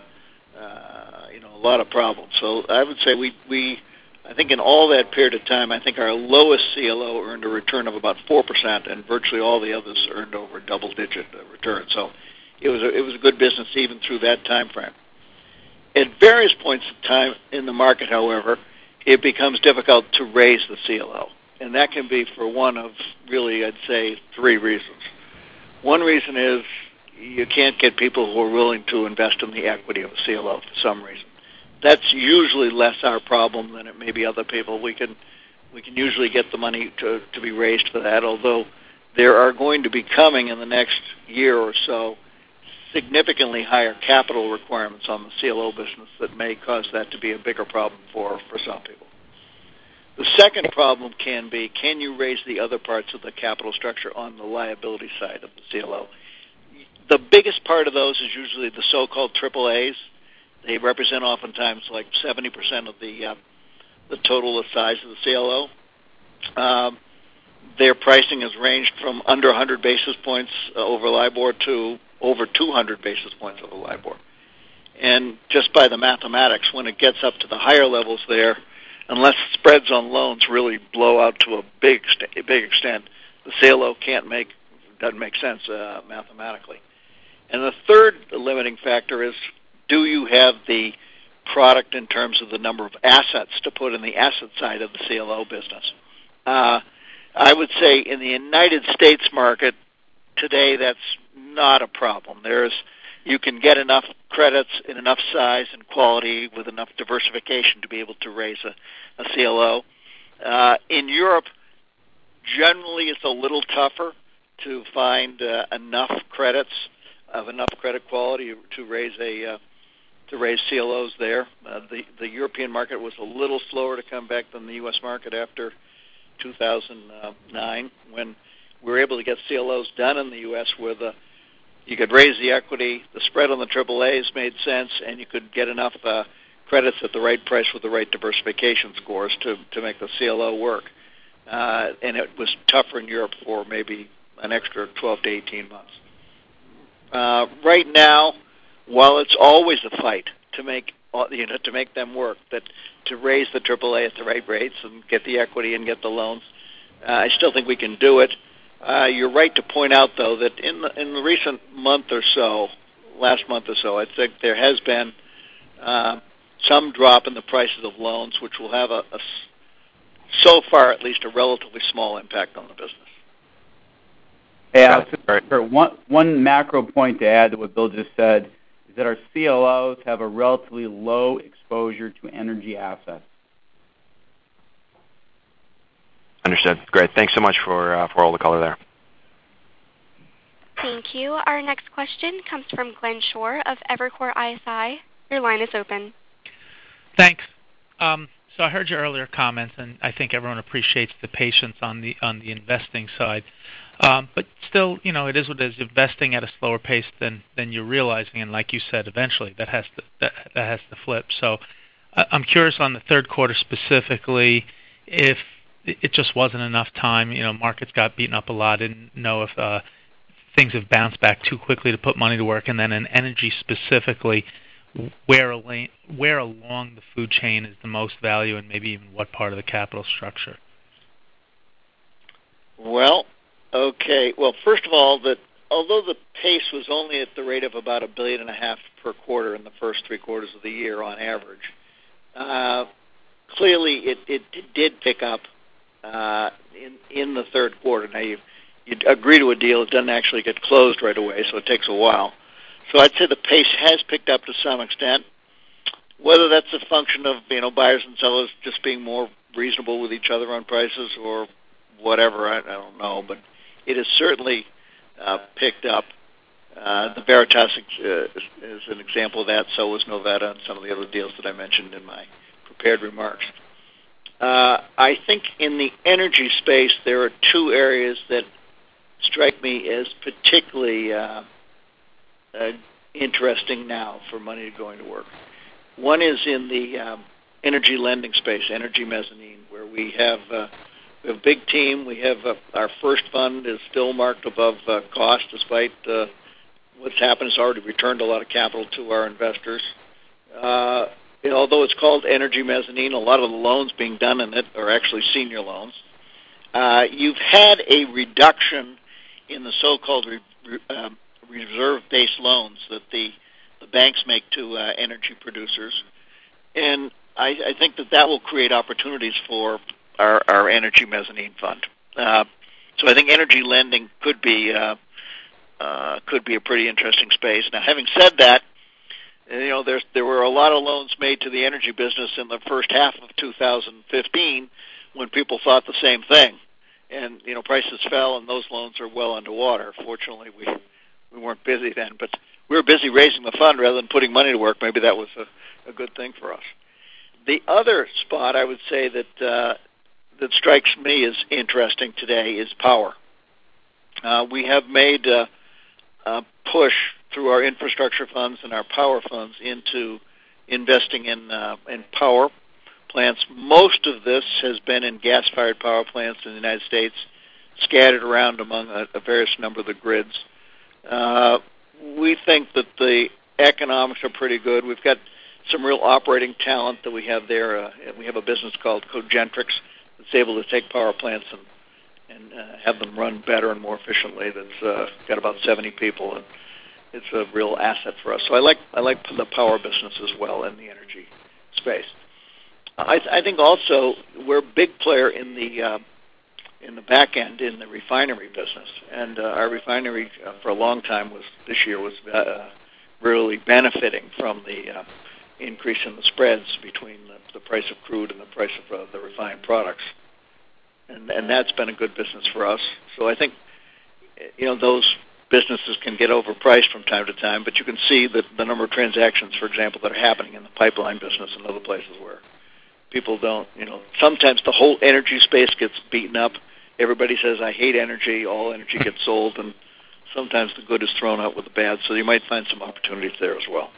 uh, you know a lot of problems. So I would say we we I think in all that period of time, I think our lowest C L O earned a return of about four percent, and virtually all the others earned over double-digit uh, return. So it was a, it was a good business even through that time frame. At various points in time in the market, however, it becomes difficult to raise the C L O, and that can be for one of really, I'd say, three reasons. One reason is you can't get people who are willing to invest in the equity of a C L O for some reason. That's usually less our problem than it may be other people. We can we can usually get the money to, to be raised for that, although there are going to be coming in the next year or so significantly higher capital requirements on the C L O business that may cause that to be a bigger problem for, for some people. The second problem can be, can you raise the other parts of the capital structure on the liability side of the C L O? The biggest part of those is usually the so-called triple A's. They represent oftentimes like seventy percent of the uh, the total size of the C L O. Um, their pricing has ranged from under one hundred basis points uh, over LIBOR to over two hundred basis points over LIBOR. And just by the mathematics, when it gets up to the higher levels there, unless spreads on loans really blow out to a big a big extent, the C L O can't make doesn't make sense uh, mathematically. And the third limiting factor is, do you have the product in terms of the number of assets to put in the asset side of the C L O business? Uh, I would say in the United States market today, that's not a problem. There's you can get enough credits in enough size and quality with enough diversification to be able to raise a, a C L O. Uh, in Europe, generally it's a little tougher to find uh, enough credits of enough credit quality to raise a uh, to raise C L Os there. Uh, the the European market was a little slower to come back than the U S market after two thousand nine, when we were able to get C L Os done in the U S where the you could raise the equity, the spread on the triple A's made sense, and you could get enough uh, credits at the right price with the right diversification scores to, to make the C L O work. Uh, and it was tougher in Europe for maybe an extra twelve to eighteen months. Uh, right now, while it's always a fight to make you know to make them work, that to raise the triple A at the right rates and get the equity and get the loans, uh, I still think we can do it. Uh, you're right to point out, though, that in the, in the recent month or so, last month or so, I think there has been uh, some drop in the prices of loans, which will have, a, a, so far at least, a relatively small impact on the business. Hey, Alex, one, one macro point to add to what Bill just said is that our C L Os have a relatively low exposure to energy assets. Understood. Great. Thanks so much for uh, for all the color there. Thank you. Our next question comes from Glenn Schorr of Evercore I S I. Your line is open. Thanks. Um, so I heard your earlier comments, and I think everyone appreciates the patience on the on the investing side. Um, but still, you know, it is what it is. Investing at a slower pace than, than you're realizing, and like you said, eventually that has to that, that has to flip. So uh, I'm curious on the third quarter specifically, if it just wasn't enough time. You know, markets got beaten up a lot. Didn't know if uh, things have bounced back too quickly to put money to work. And then in energy specifically, where al- where along the food chain is the most value, and maybe even what part of the capital structure? Well, okay. Well, first of all, that although the pace was only at the rate of about a billion and a half per quarter in the first three quarters of the year on average, uh, clearly it, it did pick up uh, in in the third quarter. Now you you agree to a deal, it doesn't actually get closed right away, so it takes a while. So I'd say the pace has picked up to some extent. Whether that's a function of you know buyers and sellers just being more reasonable with each other on prices or whatever, I, I don't know, but it has certainly uh, picked up. Uh, the Veritas uh, is an example of that. So was Novetta and some of the other deals that I mentioned in my prepared remarks. Uh, I think in the energy space there are two areas that strike me as particularly uh, uh, interesting now for money going to work. One is in the um, energy lending space, energy mezzanine, where we have, uh, we have a big team. We have uh, our first fund is still marked above uh, cost, despite uh, what's happened. It's already returned a lot of capital to our investors. Uh, and although it's called energy mezzanine, a lot of the loans being done in it are actually senior loans. Uh, you've had a reduction in the so-called re- re- uh, reserve-based loans that the, the banks make to uh, energy producers. And I, I think that that will create opportunities for our, our energy mezzanine fund. Uh, so I think energy lending could be uh, uh, could be a pretty interesting space. Now, having said that, you know, there's, there were a lot of loans made to the energy business in the first half of two thousand fifteen when people thought the same thing. And, you know, prices fell and those loans are well underwater. Fortunately, we we weren't busy then, but we were busy raising the fund rather than putting money to work. Maybe that was a, a good thing for us. The other spot I would say that uh, that strikes me as interesting today is power. Uh, we have made uh, a push through our infrastructure funds and our power funds into investing in uh, in power plants. Most of this has been in gas-fired power plants in the United States, scattered around among a, a various number of the grids. Uh, we think that the economics are pretty good. We've got some real operating talent that we have there. Uh, we have a business called Cogentrix that's able to take power plants and, and uh, have them run better and more efficiently. That's uh, got about seventy people, and it's a real asset for us. So I like I like the power business as well in the energy space. I, th- I think also we're a big player in the uh, in the back end in the refinery business, and uh, our refinery uh, for a long time was this year was uh, really benefiting from the uh, increase in the spreads between the, the price of crude and the price of uh, the refined products, and and that's been a good business for us. So I think you know those businesses can get overpriced from time to time, but you can see that the number of transactions, for example, that are happening in the pipeline business and other places where people don't, you know, sometimes the whole energy space gets beaten up. Everybody says, I hate energy. All energy gets sold, and sometimes the good is thrown out with the bad. So you might find some opportunities there as well.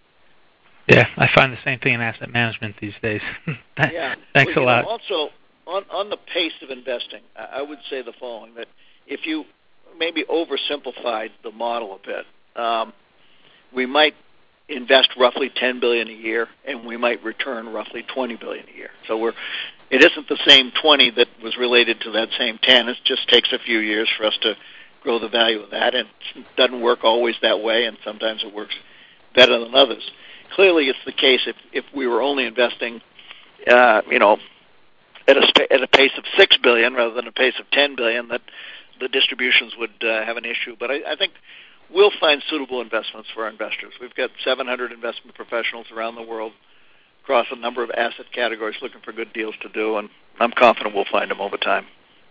Yeah, I find the same thing in asset management these days. yeah. Thanks well, a lot. Know, also, on, on the pace of investing, I would say the following, that if you maybe oversimplified the model a bit, um, we might invest roughly ten billion dollars a year, and we might return roughly twenty billion dollars a year. So we're, it isn't the same twenty that was related to that same ten. It just takes a few years for us to grow the value of that, and it doesn't work always that way, and sometimes it works better than others. Clearly, it's the case if, if we were only investing, uh, you know, at a, sp- at a pace of six billion dollars rather than a pace of ten billion dollars, that the distributions would uh, have an issue. But I, I think we'll find suitable investments for our investors. We've got seven hundred investment professionals around the world across a number of asset categories looking for good deals to do, and I'm confident we'll find them over time.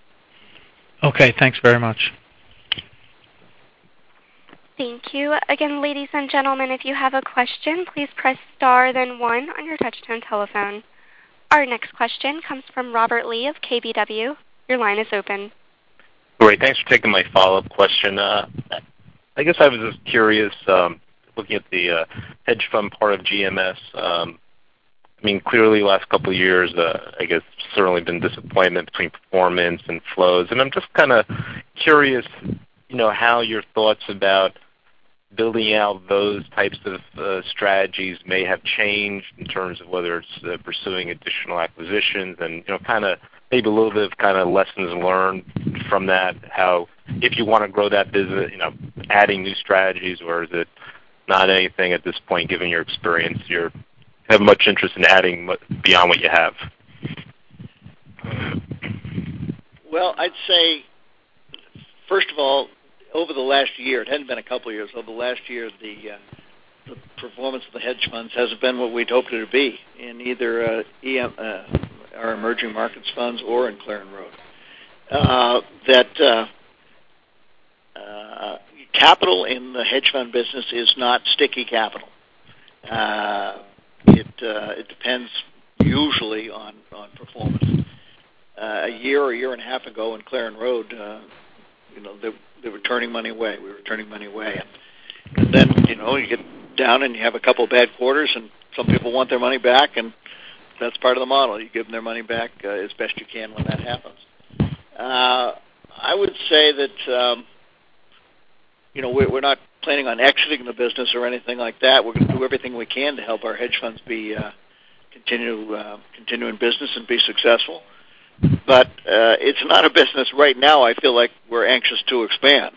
Okay, thanks very much. Thank you. Again, ladies and gentlemen, if you have a question, please press star then one on your touch-tone telephone. Our next question comes from Robert Lee of K B W. Your line is open. Great. Thanks for taking my follow-up question. Uh, I guess I was just curious, um, looking at the uh, hedge fund part of G M S. Um, I mean, clearly, last couple of years, uh, I guess, certainly been disappointment between performance and flows. And I'm just kind of curious, you know, how your thoughts about building out those types of uh, strategies may have changed in terms of whether it's uh, pursuing additional acquisitions and, you know, kind of maybe a little bit of kind of lessons learned from that, how if you want to grow that business, you know, adding new strategies, or is it not anything at this point, given your experience, you have much interest in adding beyond what you have? Well, I'd say, first of all, over the last year, it hadn't been a couple of years, over the last year, the, uh, the performance of the hedge funds hasn't been what we'd hoped it to be in either uh, E M, uh, our emerging markets funds or in Claren Road. Uh, that uh, uh, capital in the hedge fund business is not sticky capital. Uh, it uh, it depends usually on, on performance. Uh, a year or a year and a half ago in Claren Road, uh, you know, they, they were turning money away. We were turning money away. And, and then, you know, you get down and you have a couple of bad quarters, and some people want their money back, and that's part of the model. You give them their money back uh, as best you can when that happens. Uh, I would say that, um, you know, we're, we're not planning on exiting the business or anything like that. We're going to do everything we can to help our hedge funds be uh, continue uh, continue in business and be successful. But uh, it's not a business right now I feel like we're anxious to expand.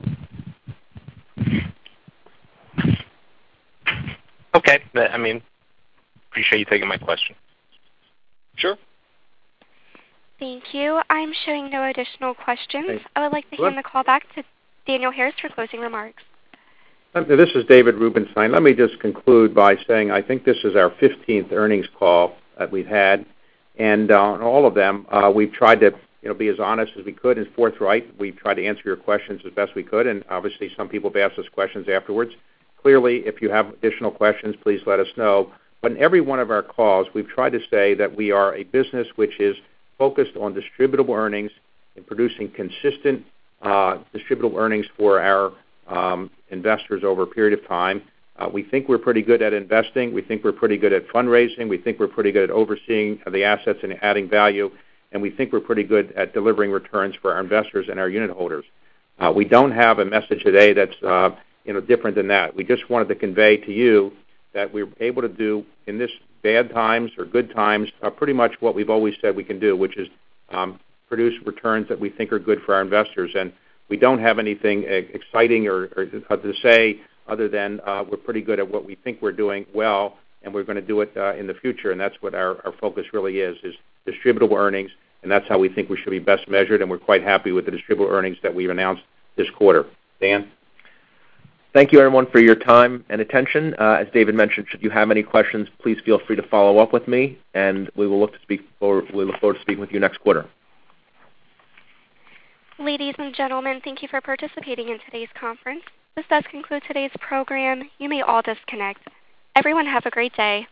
Okay. I mean, appreciate you taking my question. Sure. Thank you. I'm showing no additional questions. Thanks. I would like to What? hand the call back to Daniel Harris for closing remarks. This is David Rubenstein. Let me just conclude by saying I think this is our fifteenth earnings call that we've had, and uh, on all of them, uh, we've tried to you know be as honest as we could and forthright. We've tried to answer your questions as best we could, and obviously some people have asked us questions afterwards. Clearly, if you have additional questions, please let us know. But in every one of our calls, we've tried to say that we are a business which is focused on distributable earnings and producing consistent uh, distributable earnings for our um, investors over a period of time. Uh, we think we're pretty good at investing. We think we're pretty good at fundraising. We think we're pretty good at overseeing the assets and adding value. And we think we're pretty good at delivering returns for our investors and our unit holders. Uh, we don't have a message today that's uh, you know different than that. We just wanted to convey to you that we're able to do in this bad times or good times uh, pretty much what we've always said we can do, which is um, produce returns that we think are good for our investors. And we don't have anything exciting or, or to say other than uh, we're pretty good at what we think we're doing well, and we're going to do it uh, in the future. And that's what our, our focus really is, is distributable earnings, and that's how we think we should be best measured, and we're quite happy with the distributable earnings that we've announced this quarter. Dan? Thank you, everyone, for your time and attention. Uh, as David mentioned, should you have any questions, please feel free to follow up with me, and we will look to speak forward, we look forward to speaking with you next quarter. Ladies and gentlemen, thank you for participating in today's conference. This does conclude today's program. You may all disconnect. Everyone have a great day.